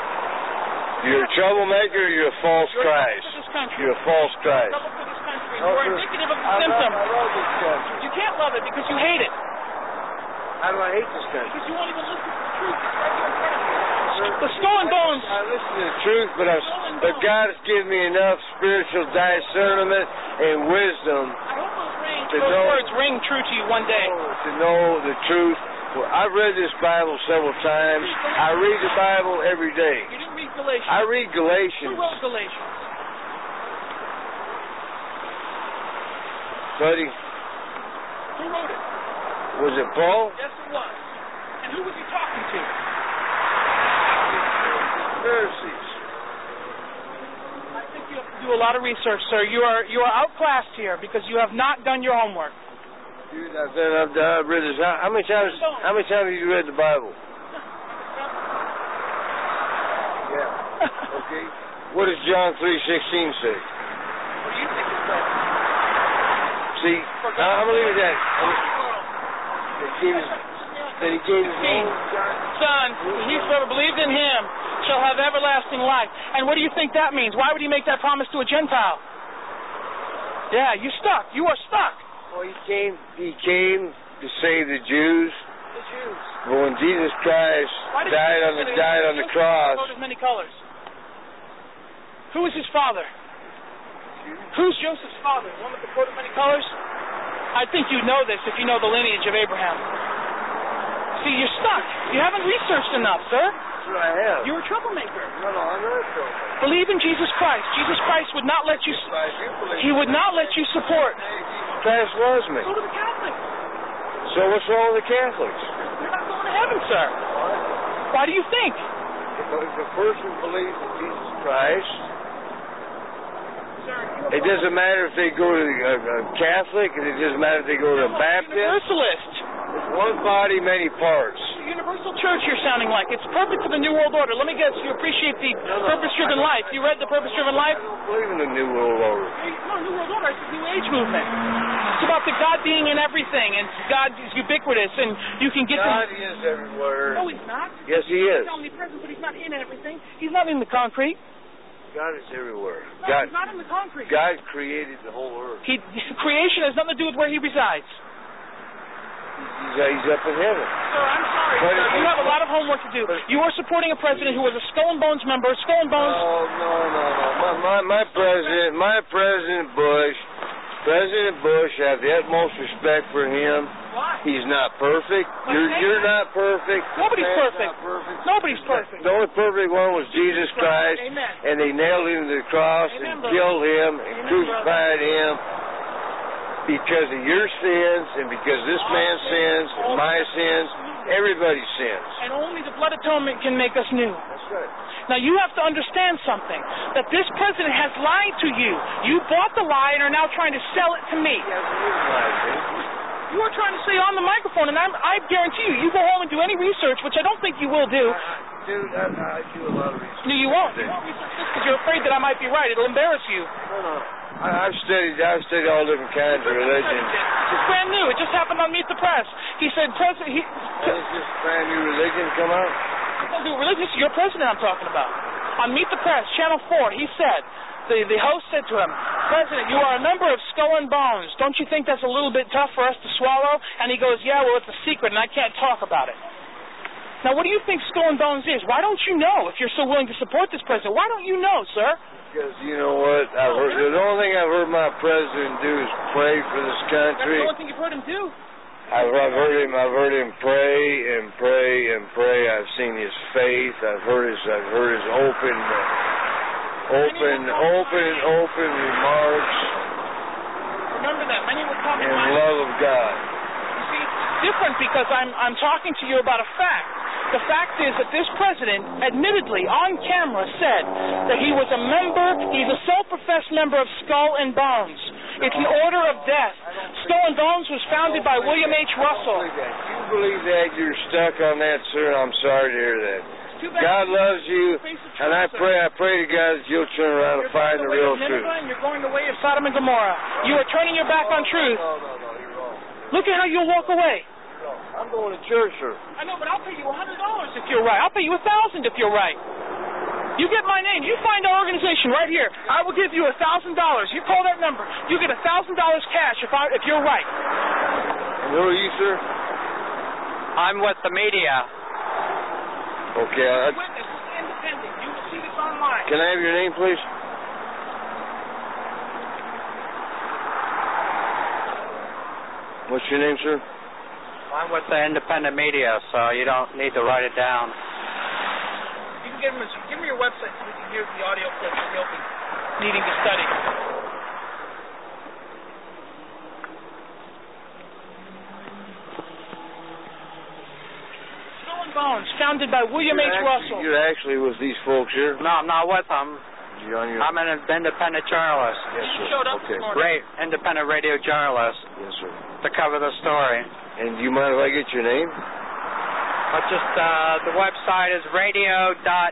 You're a troublemaker. You're a false You're a Christ. trouble for this country. You're a false Christ. Trouble for this country. No, You're sir. indicative of the I love, symptom. I love this country. You can't love it because you hate it. How do I hate this country? Because you won't even listen to the truth. It's right here in front of you. The Skull and Bones. I listen to the truth, but, I, but God has given me enough spiritual discernment and wisdom I hope those, ring, To those know- words ring true to you one day. to know the truth. Well, I've read this Bible several times. I read the Bible every day. You didn't read Galatians. I read Who Galatians. wrote Galatians? Buddy, Who wrote it? was it Paul? Yes, it was. And who was he talking to? Pharisees. I think you have to do a lot of research, sir. You are you are outclassed here because you have not done your homework. Dude, I've done, I've, done, I've read this. How, how many times? How many times have you read the Bible? Yeah. Okay. What does John three sixteen say? What do you think it says? See, now, I'm gonna leave it at that. That he gave his, that he gave his own Son, whosoever believes in him shall have everlasting life. And what do you think that means? Why would he make that promise to a Gentile? Yeah, you're stuck. You are stuck. Well, he came. He came to save the Jews. The Jews. But when Jesus Christ Why did died on the died on the cross, Coat of many colors. Who is his father? Who's Joseph's father? The one with the coat of many colors? I think you know this if you know the lineage of Abraham. See, you're stuck. You haven't researched enough, sir. that's what I have. You're a troublemaker. No, no, I'm not a troublemaker. Believe in Jesus Christ. Jesus Christ would not let you. I do believe He would not let you support. Jesus Christ loves me. So do the Catholics. So what's wrong with the Catholics? You're not going to heaven, sir. Why do you think? If a person believes in Jesus Christ, it doesn't matter if they go to a, a Catholic, and it doesn't matter if they go to a Baptist. Universalist. It's one body, many parts. Universal church you're sounding like. It's perfect for the New World Order. Let me guess, you appreciate the no, no, purpose-driven life. You read the purpose-driven life? I don't believe in the New World Order. No, New World Order. It's the New Age movement. It's about the God being in everything, and God is ubiquitous, and you can get God them. is everywhere. No, he's not. Yes, he is. He's omnipresent, but he's not in everything. He's not in the concrete. God is everywhere. No, God, he's not in the concrete. God created the whole earth. He, creation has nothing to do with where he resides. He's, he's up in heaven. Sir, I'm sorry. But Sir, you have a lot of homework to do. You are supporting a president who was a Skull and Bones member. Skull and Bones. Oh, no, no, no. My, my, my president, my President Bush, President Bush, I have the utmost respect for him. Why? He's not perfect. You're, you're not perfect. Nobody's perfect. Not perfect. Nobody's perfect. The only perfect one was Jesus Christ. Amen. And they nailed him to the cross Amen, and brother. killed him and Amen, crucified him because of your sins and because this man's sins and my sins, everybody's sins. And only the blood atonement can make us new. That's right. Now, you have to understand something, that this president has lied to you. You bought the lie and are now trying to sell it to me. He hasn't even lied to me. You are trying to say on the microphone, and I'm, I guarantee you, you go home and do any research, which I don't think you will do. I, I, dude, I, I do a lot of research. No, you won't. You won't research this because you're afraid that I might be right. It'll embarrass you. No, no. I, I've studied. I've studied all different kinds of religions. It's brand new. It just happened on Meet the Press. He said, President, he. When does this brand new religion come out? Dude, religion, this is your president I'm talking about. On Meet the Press, Channel four, he said, the, the host said to him, President, you are a member of Skull and Bones. Don't you think that's a little bit tough for us to swallow? And he goes, yeah, well, it's a secret, and I can't talk about it. Now, what do you think Skull and Bones is? Why don't you know if you're so willing to support this president? Why don't you know, sir? Because you know what? I've heard, the only thing I've heard my president do is pray for this country. That's the only thing you've heard him do. I've, I've heard him. I've heard him pray and pray and pray. I've seen his faith. I've heard his. I've heard his open, uh, open, open, open remarks. Remember that many will come in love of God. You see, it's different because I'm I'm talking to you about a fact. The fact is that this president, admittedly, on camera, said that he was a member, he's a self-professed member of Skull and Bones. It's an order of death. Skull and Bones was founded by William H. Russell. If you believe that, you're stuck on that, sir. I'm sorry to hear that. God loves you, and I pray, I pray to God that you'll turn around and find the real truth. You're going the way of Sodom and Gomorrah. You are turning your back on truth. No, no, no, you're wrong. Look at how you'll walk away. I'm going to church, sir. I know, but I'll pay you one hundred dollars if you're right. I'll pay you one thousand dollars if you're right. You get my name. You find our organization right here. I will give you one thousand dollars. You call that number. You get one thousand dollars cash if I, if you're right. And who are you, sir? I'm with the media. Okay. I, Witness, this is independent. You will see this online. Can I have your name, please? What's your name, sir? I'm with the independent media, so you don't need to write it down. You can give, him a, give me your website so we can hear the audio clip that he'll be needing to study. Skull and Bones, founded by William You're H. actually, Russell. You're actually with these folks here? No, I'm not with them. You're on your... I'm an independent journalist. Yes, sir. You showed up Okay. this morning. Ra- independent radio journalist Yes, sir. to cover the story. And do you mind if I get your name? But just uh, the website is radio dot.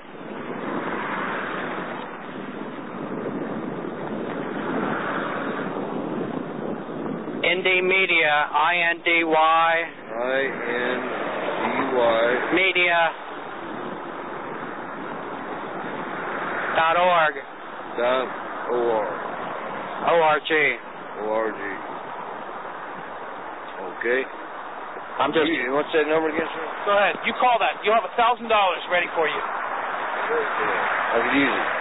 Indie Media, I N D Y. I N D Y. Media. Dot org. Dot O R. O R G. O R G. Okay. I'm just. You, what's that number again, sir? Go ahead. You call that. You'll have one thousand dollars ready for you. I could use it.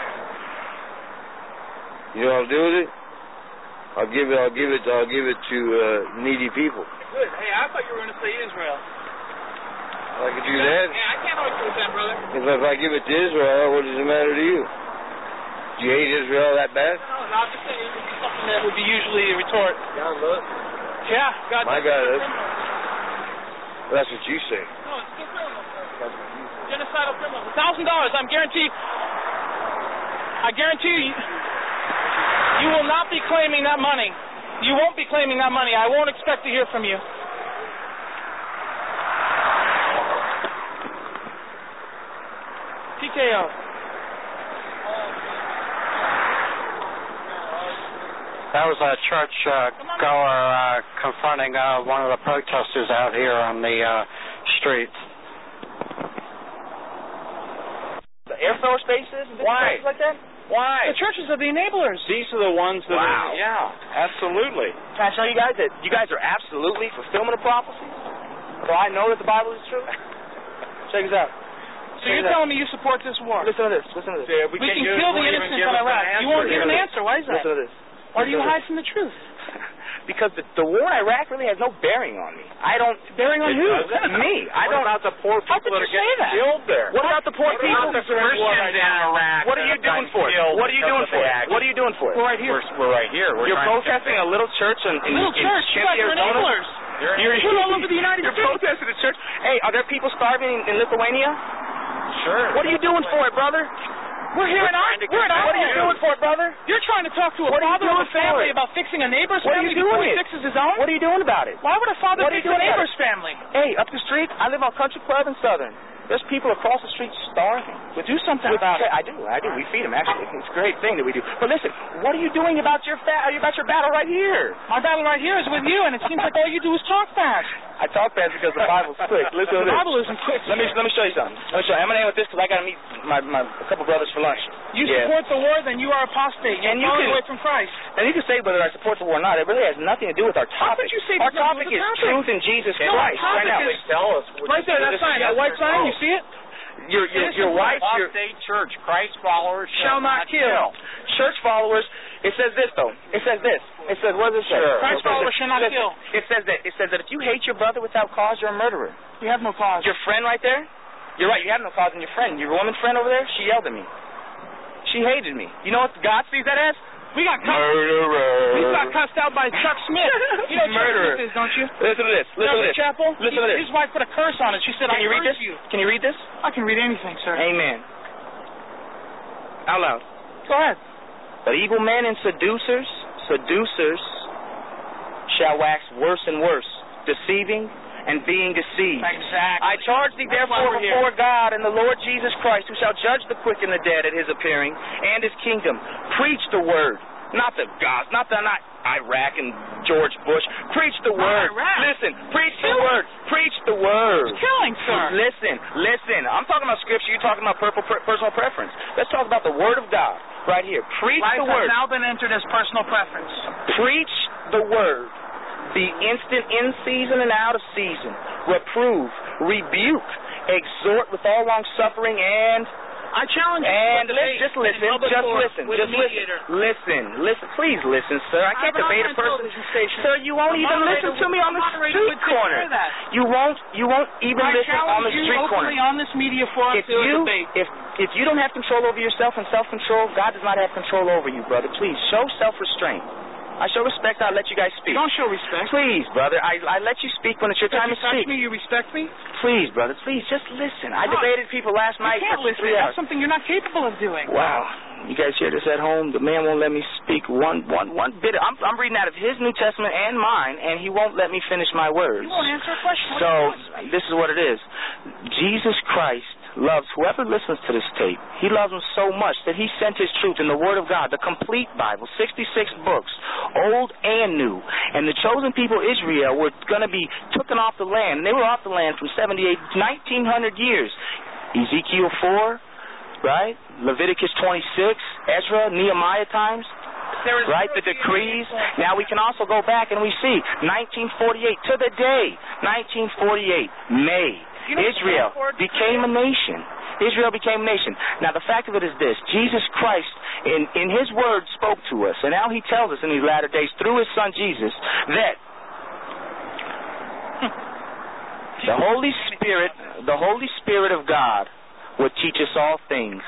You know what I'll do with it? I'll give it. I'll give it. I'll give it to uh, needy people. Good. Hey, I thought you were going to say Israel. I could do that. Hey, I can't argue with that, brother. If, if I give it to Israel, what does it matter to you? Do you hate Israel that bad? No, no, I'm just saying it's something Testament would be usually a retort. John, look. Yeah, God. My God, that's, that's what you say. No, it's still criminal, sir. Genocidal criminal. A thousand dollars. I'm guaranteed. I guarantee you, you will not be claiming that money. You won't be claiming that money. I won't expect to hear from you. T K O. That was a church uh, goer uh, confronting uh, one of the protesters out here on the uh, street. The Air Force bases and Why? things like that? Why? The churches are the enablers. These are the ones that Wow. are, yeah, absolutely. Can I show you guys that you guys are absolutely fulfillment of prophecy? So I know that the Bible is true. Check this out. So you're telling me you support this war? Listen to this. Listen to this. Yeah, We, we can can't kill give- the won't even innocents give in us an Iraq. You won't answer. give an answer. Why is that? Listen to this. Why do you Listen to hide from the truth? Because the, the war in Iraq really has no bearing on me. I don't. Bearing on It who? doesn't. Me. I What don't. about the poor How people could that are you say getting that? killed there? What about the poor What people? about the Christians in Iraq? What are you that have doing for it? killed What are you because doing of for the it? act? What are you doing for it? We're right here. We're, we're right here. We're You're trying to protesting a little church in, in, A little in church. You guys Tempe, are Arizona? enablers. You're, You're, You're all over the United you're States. protesting a church. Hey, are there people starving in, in Lithuania? Sure. What are you doing for it, brother? We're here in trying to We're in get- What are you Ireland. doing for it, brother? You're trying to talk to a What are you father of doing a for family it? about fixing a neighbor's What are family you before doing he it? fixes his own? What are you doing about it? Why would a father What are fix you a doing about neighbor's family? Hey, up the street, I live on Country Club in Southern. There's people across the street starving. Well, do something With- about it. I do, I do. We feed them, actually. It's a great thing that we do. But listen, what are you doing about your fa- about your battle right here? My battle right here is with you, and it seems like all you do is talk fast. I talk fast because the Bible's quick. Listen to The this. Bible isn't quick. Let me let me show you something. Let me show you. I'm gonna end with this because I gotta meet my, my a couple brothers for lunch. You Yeah. support the war, then you are apostate. You're And you falling can- away from Christ. And you can say whether I support the war or not. It really has nothing to do with our How topic. could you say our there's nothing topic to is the topic? truth in Jesus No, our Christ. topic Right now, is- Tell us. Right there, that sign, that white sign, you see it? your your your wife, your Apostate church, Christ followers Shall not kill. church followers. It says this though. It says this. It says what does it say? Sure. Christ It says followers this. shall not Listen, kill. It says that. It says that if you hate your brother without cause, you're a murderer. You have no cause. Your friend right there. You're right. You have no cause in your friend. Your woman friend over there. She yelled at me. She hated me. You know what God sees that as? We got cussed. Murderer. We got cussed out by Chuck Smith. You know who Chuck Murderer. Smith is, don't you? Listen to this. Listen to Calvary this. Chapel. Listen to He- this. His wife put a curse on it. She said, Can "I you read curse this? you." Can you read this? I can read anything, sir. Amen. Out loud. Go ahead. But evil men and seducers, seducers, shall wax worse and worse, deceiving and being deceived. Exactly. I charge thee That's why therefore we're here. before God and the Lord Jesus Christ, who shall judge the quick and the dead at his appearing, and his kingdom. Preach the word, not the gods, not the not Iraq and George Bush. Preach the word. Iraq. Listen, preach the word. Preach the word. It's killing, sir. Listen, listen. I'm talking about scripture. You're talking about purple, per, personal preference. Let's talk about the word of God right here. Preach Life the has word. now been entered as personal preference. Preach the word. Be instant in season and out of season. Reprove, rebuke, exhort with all long suffering and I challenge you. and to let's debate just listen, in public just forum listen, with just a mediator. listen, listen, listen. Please listen, sir. I can't I have an debate a online person. television station. Sir, you won't The even moderator listen to would- me on the the moderator street would take corner. care of that. You won't, you won't even I listen on the challenge you street corner. openly on this media forum If to a you, debate. if if you don't have control over yourself and self-control, God does not have control over you, brother. Please show self-restraint. I show respect. I let you guys speak. Don't show respect. Please, brother. I I let you speak when it's your time If to you touch speak. me, you respect me? Please, brother. Please, just listen. I No, debated people last You night can't for listen. three hours. That's something you're not capable of doing. Wow. You guys hear this at home? The man won't let me speak one one one bit. I'm I'm reading out of his New Testament and mine, and he won't let me finish my words. You won't answer a question. What So are you doing? this is what it is. Jesus Christ loves whoever listens to this tape. He loves them so much that he sent his truth in the Word of God, the complete Bible, sixty-six books, old and new. And the chosen people, Israel, were going to be taken off the land. And they were off the land from seventy-eight, nineteen hundred years. Ezekiel four, right? Leviticus twenty-six, Ezra, Nehemiah times. There is Right, the decrees. Now we can also go back and we see nineteen forty-eight to the day, nineteen forty-eight, May, You know, Israel became a nation. Israel became a nation. Now the fact of it is this: Jesus Christ, in in His Word, spoke to us, and now He tells us in these latter days through His Son Jesus that the Holy Spirit, the Holy Spirit of God, would teach us all things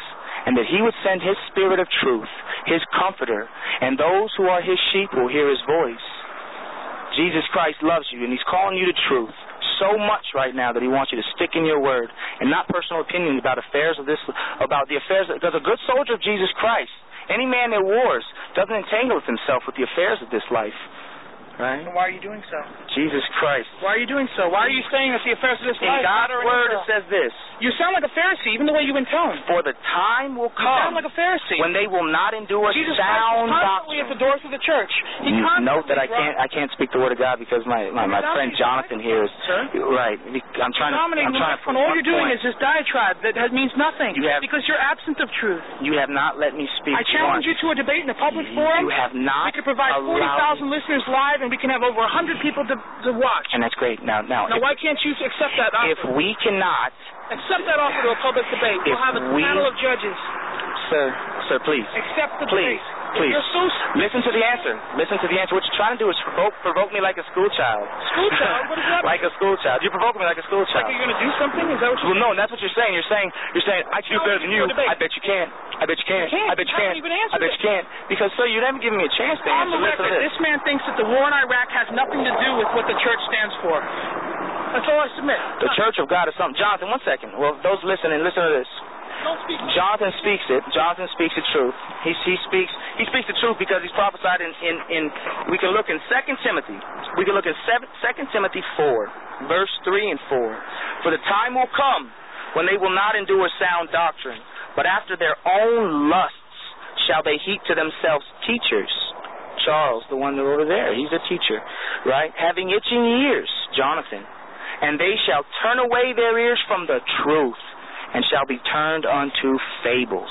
and that he would send his Spirit of truth, his comforter, and those who are his sheep will hear his voice. Jesus Christ loves you, and he's calling you to truth so much right now that he wants you to stick in your word and not personal opinions about affairs of this, about the affairs, because a good soldier of Jesus Christ, any man that wars, doesn't entangle himself with the affairs of this life. Right? And why are you doing so? Jesus Christ. Why are you doing so? Why are you saying that the affairs of this In life? God's word it says this. You sound like a Pharisee, even the way you intone. For the time will You come sound like a Pharisee. when they will not endure Jesus sound Christ is constantly doctrine. at the doors of the church. He You constantly note that I can't I can't speak the word of God because my my, my friend Jonathan here is Sir? right. I'm trying to I'm trying to when all you're doing is this diatribe that has, means nothing You have- because you're absent of truth. You have not let me speak. I challenge once. you to a debate in a public You forum. have not We could provide forty thousand listeners live, and we can have over one hundred people to, to watch. And that's great. Now, now, Now, if, why can't you accept that offer? if we cannot, Accept that offer to a public debate. We'll If have a we- panel of judges. sir, sir, please, Accept the please, debate. please, You're so listen to the answer. Listen to the answer. What you're trying to do is provoke, provoke me like a school child. School child? What does that mean? Like a school child. You provoke me like a school Like, child. are you going to do something? Is that what you're Well, no, that's what you're saying. You're saying, you're saying, I can do better than you. I bet you can't. I bet you can't. You can't. I bet you You can't. haven't even answered I bet it. you can't. Because, sir, you never given me a chance to On answer. the Listen to record, this. this man thinks that the war in Iraq has nothing to do with what the church stands for. That's all I submit. The Church of God is something. Jonathan, one second. Well, those listening, listen to this. Don't speak. Jonathan speaks it. Jonathan speaks the truth. He, he speaks he speaks the truth because he's prophesied in, in, in we can look in Second Timothy. We can look in Second Timothy four, verse three and four. For the time will come when they will not endure sound doctrine, but after their own lusts shall they heap to themselves teachers. Charles, the one over there, he's a teacher, right? Having itching ears, Jonathan. And they shall turn away their ears from the truth, and shall be turned unto fables.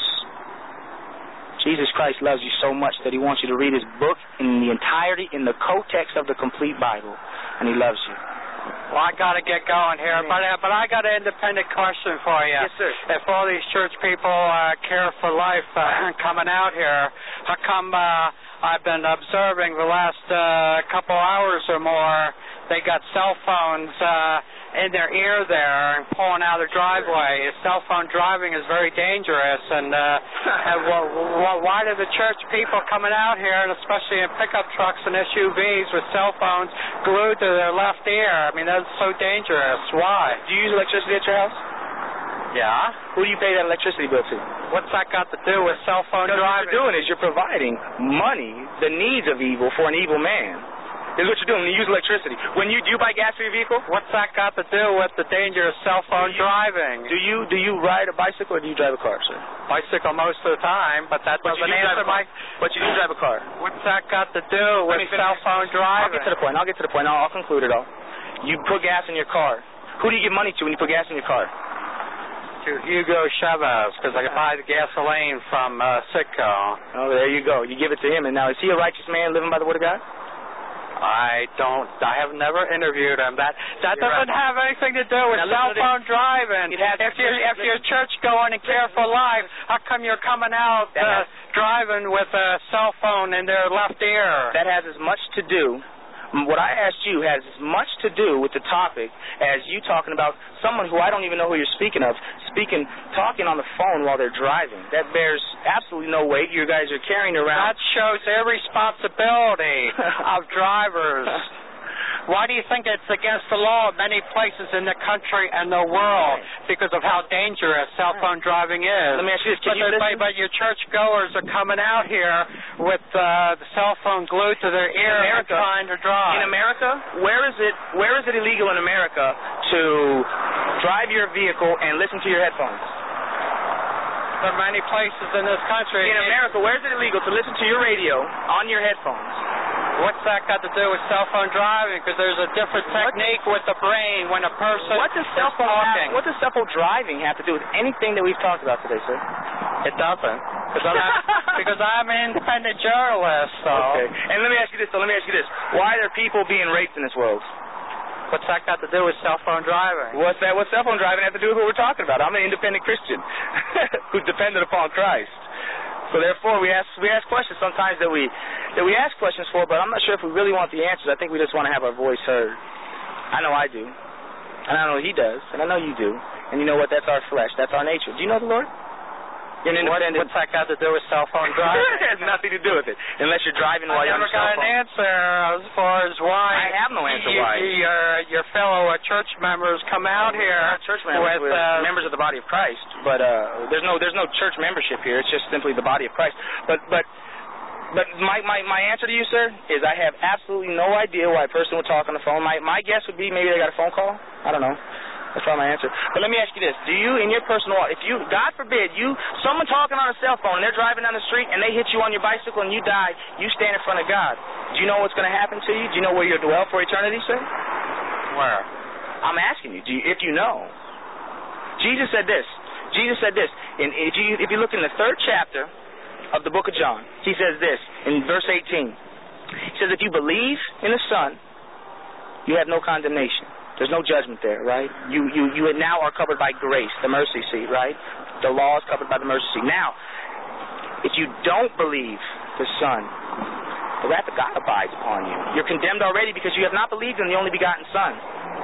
Jesus Christ loves you so much that he wants you to read his book in the entirety, in the co-text of the complete Bible, and he loves you. Well, I got to get going here, but uh, but I got an independent question for you. Yes, sir. If all these church people uh, care for life uh, coming out here, how come uh, I've been observing the last uh, couple hours or more, they got cell phones uh, in their ear there and pulling out of the driveway. Cell phone driving is very dangerous, and, uh, and well, well, why do the church people coming out here, and especially in pickup trucks and S U Vs with cell phones glued to their left ear? I mean, that's so dangerous. Why? Do you use electricity at your house? Yeah. Who do you pay that electricity bill to? What's that got to do with cell phone Because driving? what you're doing is you're providing money, the needs of evil, for an evil man. Is what you're doing when you use electricity. When you do you buy gas for your vehicle? What's that got to do with the danger of cell phone Do you- driving? Do you do you ride a bicycle or do you drive a car, sir? Bicycle most of the time, but that But you doesn't do drive answer a car. my... But you do drive a car. What's that got to do Let with me finish. cell phone I'll driving? get to the point. I'll get to the point. I'll, I'll conclude it all. You put gas in your car. Who do you give money to when you put gas in your car? To Hugo Chavez, because I can buy the gasoline from uh, Citgo. Oh, there you go. You give it to him. And now, is he a righteous man living by the word of God? I don't. I have never interviewed him. That that You're doesn't right. have anything to do with Now, cell listen to phone driving. It has- if you're if you're church going and care for life, how come you're coming out That uh, has- driving with a cell phone in their left ear? That has as much to do, what I asked you has as much to do with the topic as you talking about someone who I don't even know who you're speaking of, speaking, talking on the phone while they're driving. That bears absolutely no weight. You guys are carrying around. That shows irresponsibility of drivers. Why do you think it's against the law in many places in the country and the world? Because of how dangerous cell phone driving is. Let me ask you this. Can But, you the, listen? but your churchgoers are coming out here with uh, the cell phone glued to their ear and America- trying to drive. In America, where is it where is it illegal in America to drive your vehicle and listen to your headphones? There are many places in this country. In America, where is it illegal to listen to your radio on your headphones? What's that got to do with cell phone driving? Because there's a different technique with the brain when a person What does cell is phone talking. have, what does cell phone driving have to do with anything that we've talked about today, sir? It doesn't. Because I'm, because I'm an independent journalist. So. Okay. And let me ask you this. So let me ask you this. Why are people being raped in this world? What's that got to do with cell phone driving? What's that? What's cell phone driving have to do with what we're talking about? I'm an independent Christian who's dependent upon Christ. So therefore, we ask we ask questions sometimes that we that we ask questions for, but I'm not sure if we really want the answers. I think we just want to have our voice heard. I know I do, and I know he does, and I know you do. And you know what? That's our flesh. That's our nature. Do you know the Lord? You're an What, independent. what's that got to do with cell phone driving? It has nothing to do with it, unless you're driving while I you're on never your cell got an phone. answer as far as why. I have no answer you, why. You, your, your fellow uh, church members come out here. Not church members, with, we're uh, members of the body of Christ, but uh, there's no there's no church membership here. It's just simply the body of Christ. But but but my, my my answer to you, sir, is I have absolutely no idea why a person would talk on the phone. My my guess would be maybe they got a phone call. I don't know. That's probably my answer. But let me ask you this: do you, in your personal, if you, God forbid, you someone talking on a cell phone and they're driving down the street and they hit you on your bicycle and you die, you stand in front of God. Do you know what's going to happen to you? Do you know where you'll dwell for eternity, sir? Where? I'm asking you, do you if you know. Jesus said this. Jesus said this. And if you if you look in the third chapter of the book of John, he says this in verse eighteen. He says, if you believe in the Son, you have no condemnation. There's no judgment there, right? You you you now are covered by grace, the mercy seat, right? The law is covered by the mercy seat. Now, if you don't believe the Son, the wrath of God abides upon you. You're condemned already because you have not believed in the only begotten Son.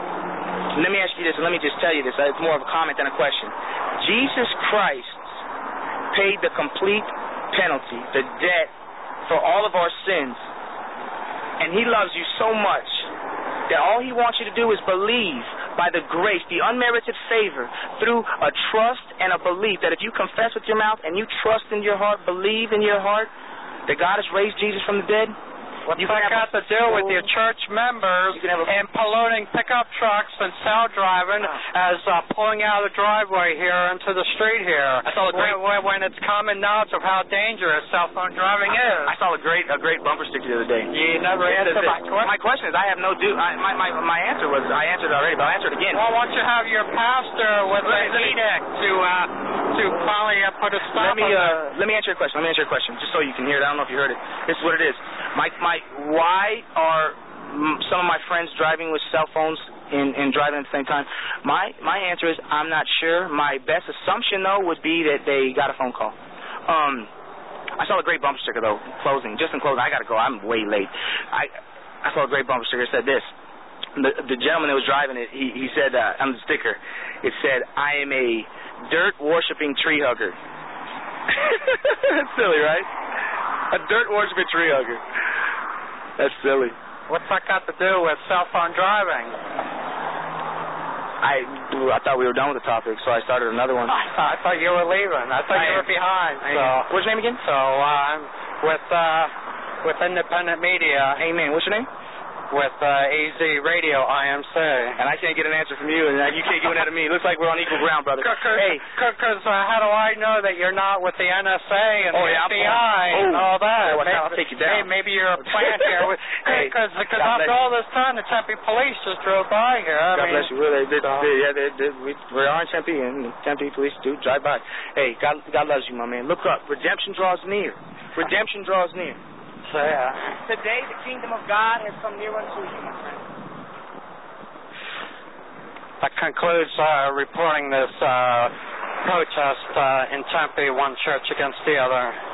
Let me ask you this, and let me just tell you this. It's more of a comment than a question. Jesus Christ paid the complete penalty, the debt for all of our sins, and He loves you so much that all He wants you to do is believe by the grace, the unmerited favor, through a trust and a belief that if you confess with your mouth and you trust in your heart, believe in your heart that God has raised Jesus from the dead, What's you that got to do with your church members and polluting pickup trucks and cell driving as uh, pulling out of the driveway here into the street here? I saw a great when, when it's common knowledge of how dangerous cell phone driving is. I saw a great a great bumper sticker the other day. You never It answered says my this. question. My question is, I have no do. I, my, my my answer was I answered already, but I'll answer it again. Well, why don't you have your pastor with Let an me- edict to uh, to finally uh, put a stop Let me on that? uh, let me answer your question. Let me answer your question, just so you can hear it. I don't know if you heard it. This is what it is. My my why are mm, some of my friends driving with cell phones and, and driving at the same time? My my answer is I'm not sure. My best assumption though would be that they got a phone call. Um, I saw a great bumper sticker though. Closing, just in closing. I gotta go. I'm way late. I I saw a great bumper sticker. It said this. The, the gentleman that was driving it, he he said uh, on the sticker, it said, "I am a dirt worshiping tree hugger." That's silly, right? A dirt worshiping tree hugger. That's silly. What's that got to do with cell phone driving? I I thought we were done with the topic, so I started another one. I thought, I thought you were leaving. I thought I you am. were behind. I So, am. What's your name again? so uh, I'm with uh, with independent media, Amen. What's your name? with uh, A Z Radio I M C. And I can't get an answer from you, and you can't get one out of me. Looks like we're on equal ground, brother. Hey, Because uh, how do I know that you're not with the N S A and Oh, the yeah, F B I I'm- and all that? Oh, Maybe- I'll take you down. Hey, maybe you're a plant here. Hey, Because God after bless all this time, the Tempe police just drove by here. I God mean, bless you. Well, they, they, so- they, yeah, they, they, we, we are in Tempe, and Tempe police do drive by. Hey, God, God loves you, my man. Look up. Redemption draws near. Redemption draws near. So, yeah. Today, the kingdom of God has come near unto you, my friend. That concludes uh, reporting this uh, protest uh, in Tempe, one church against the other.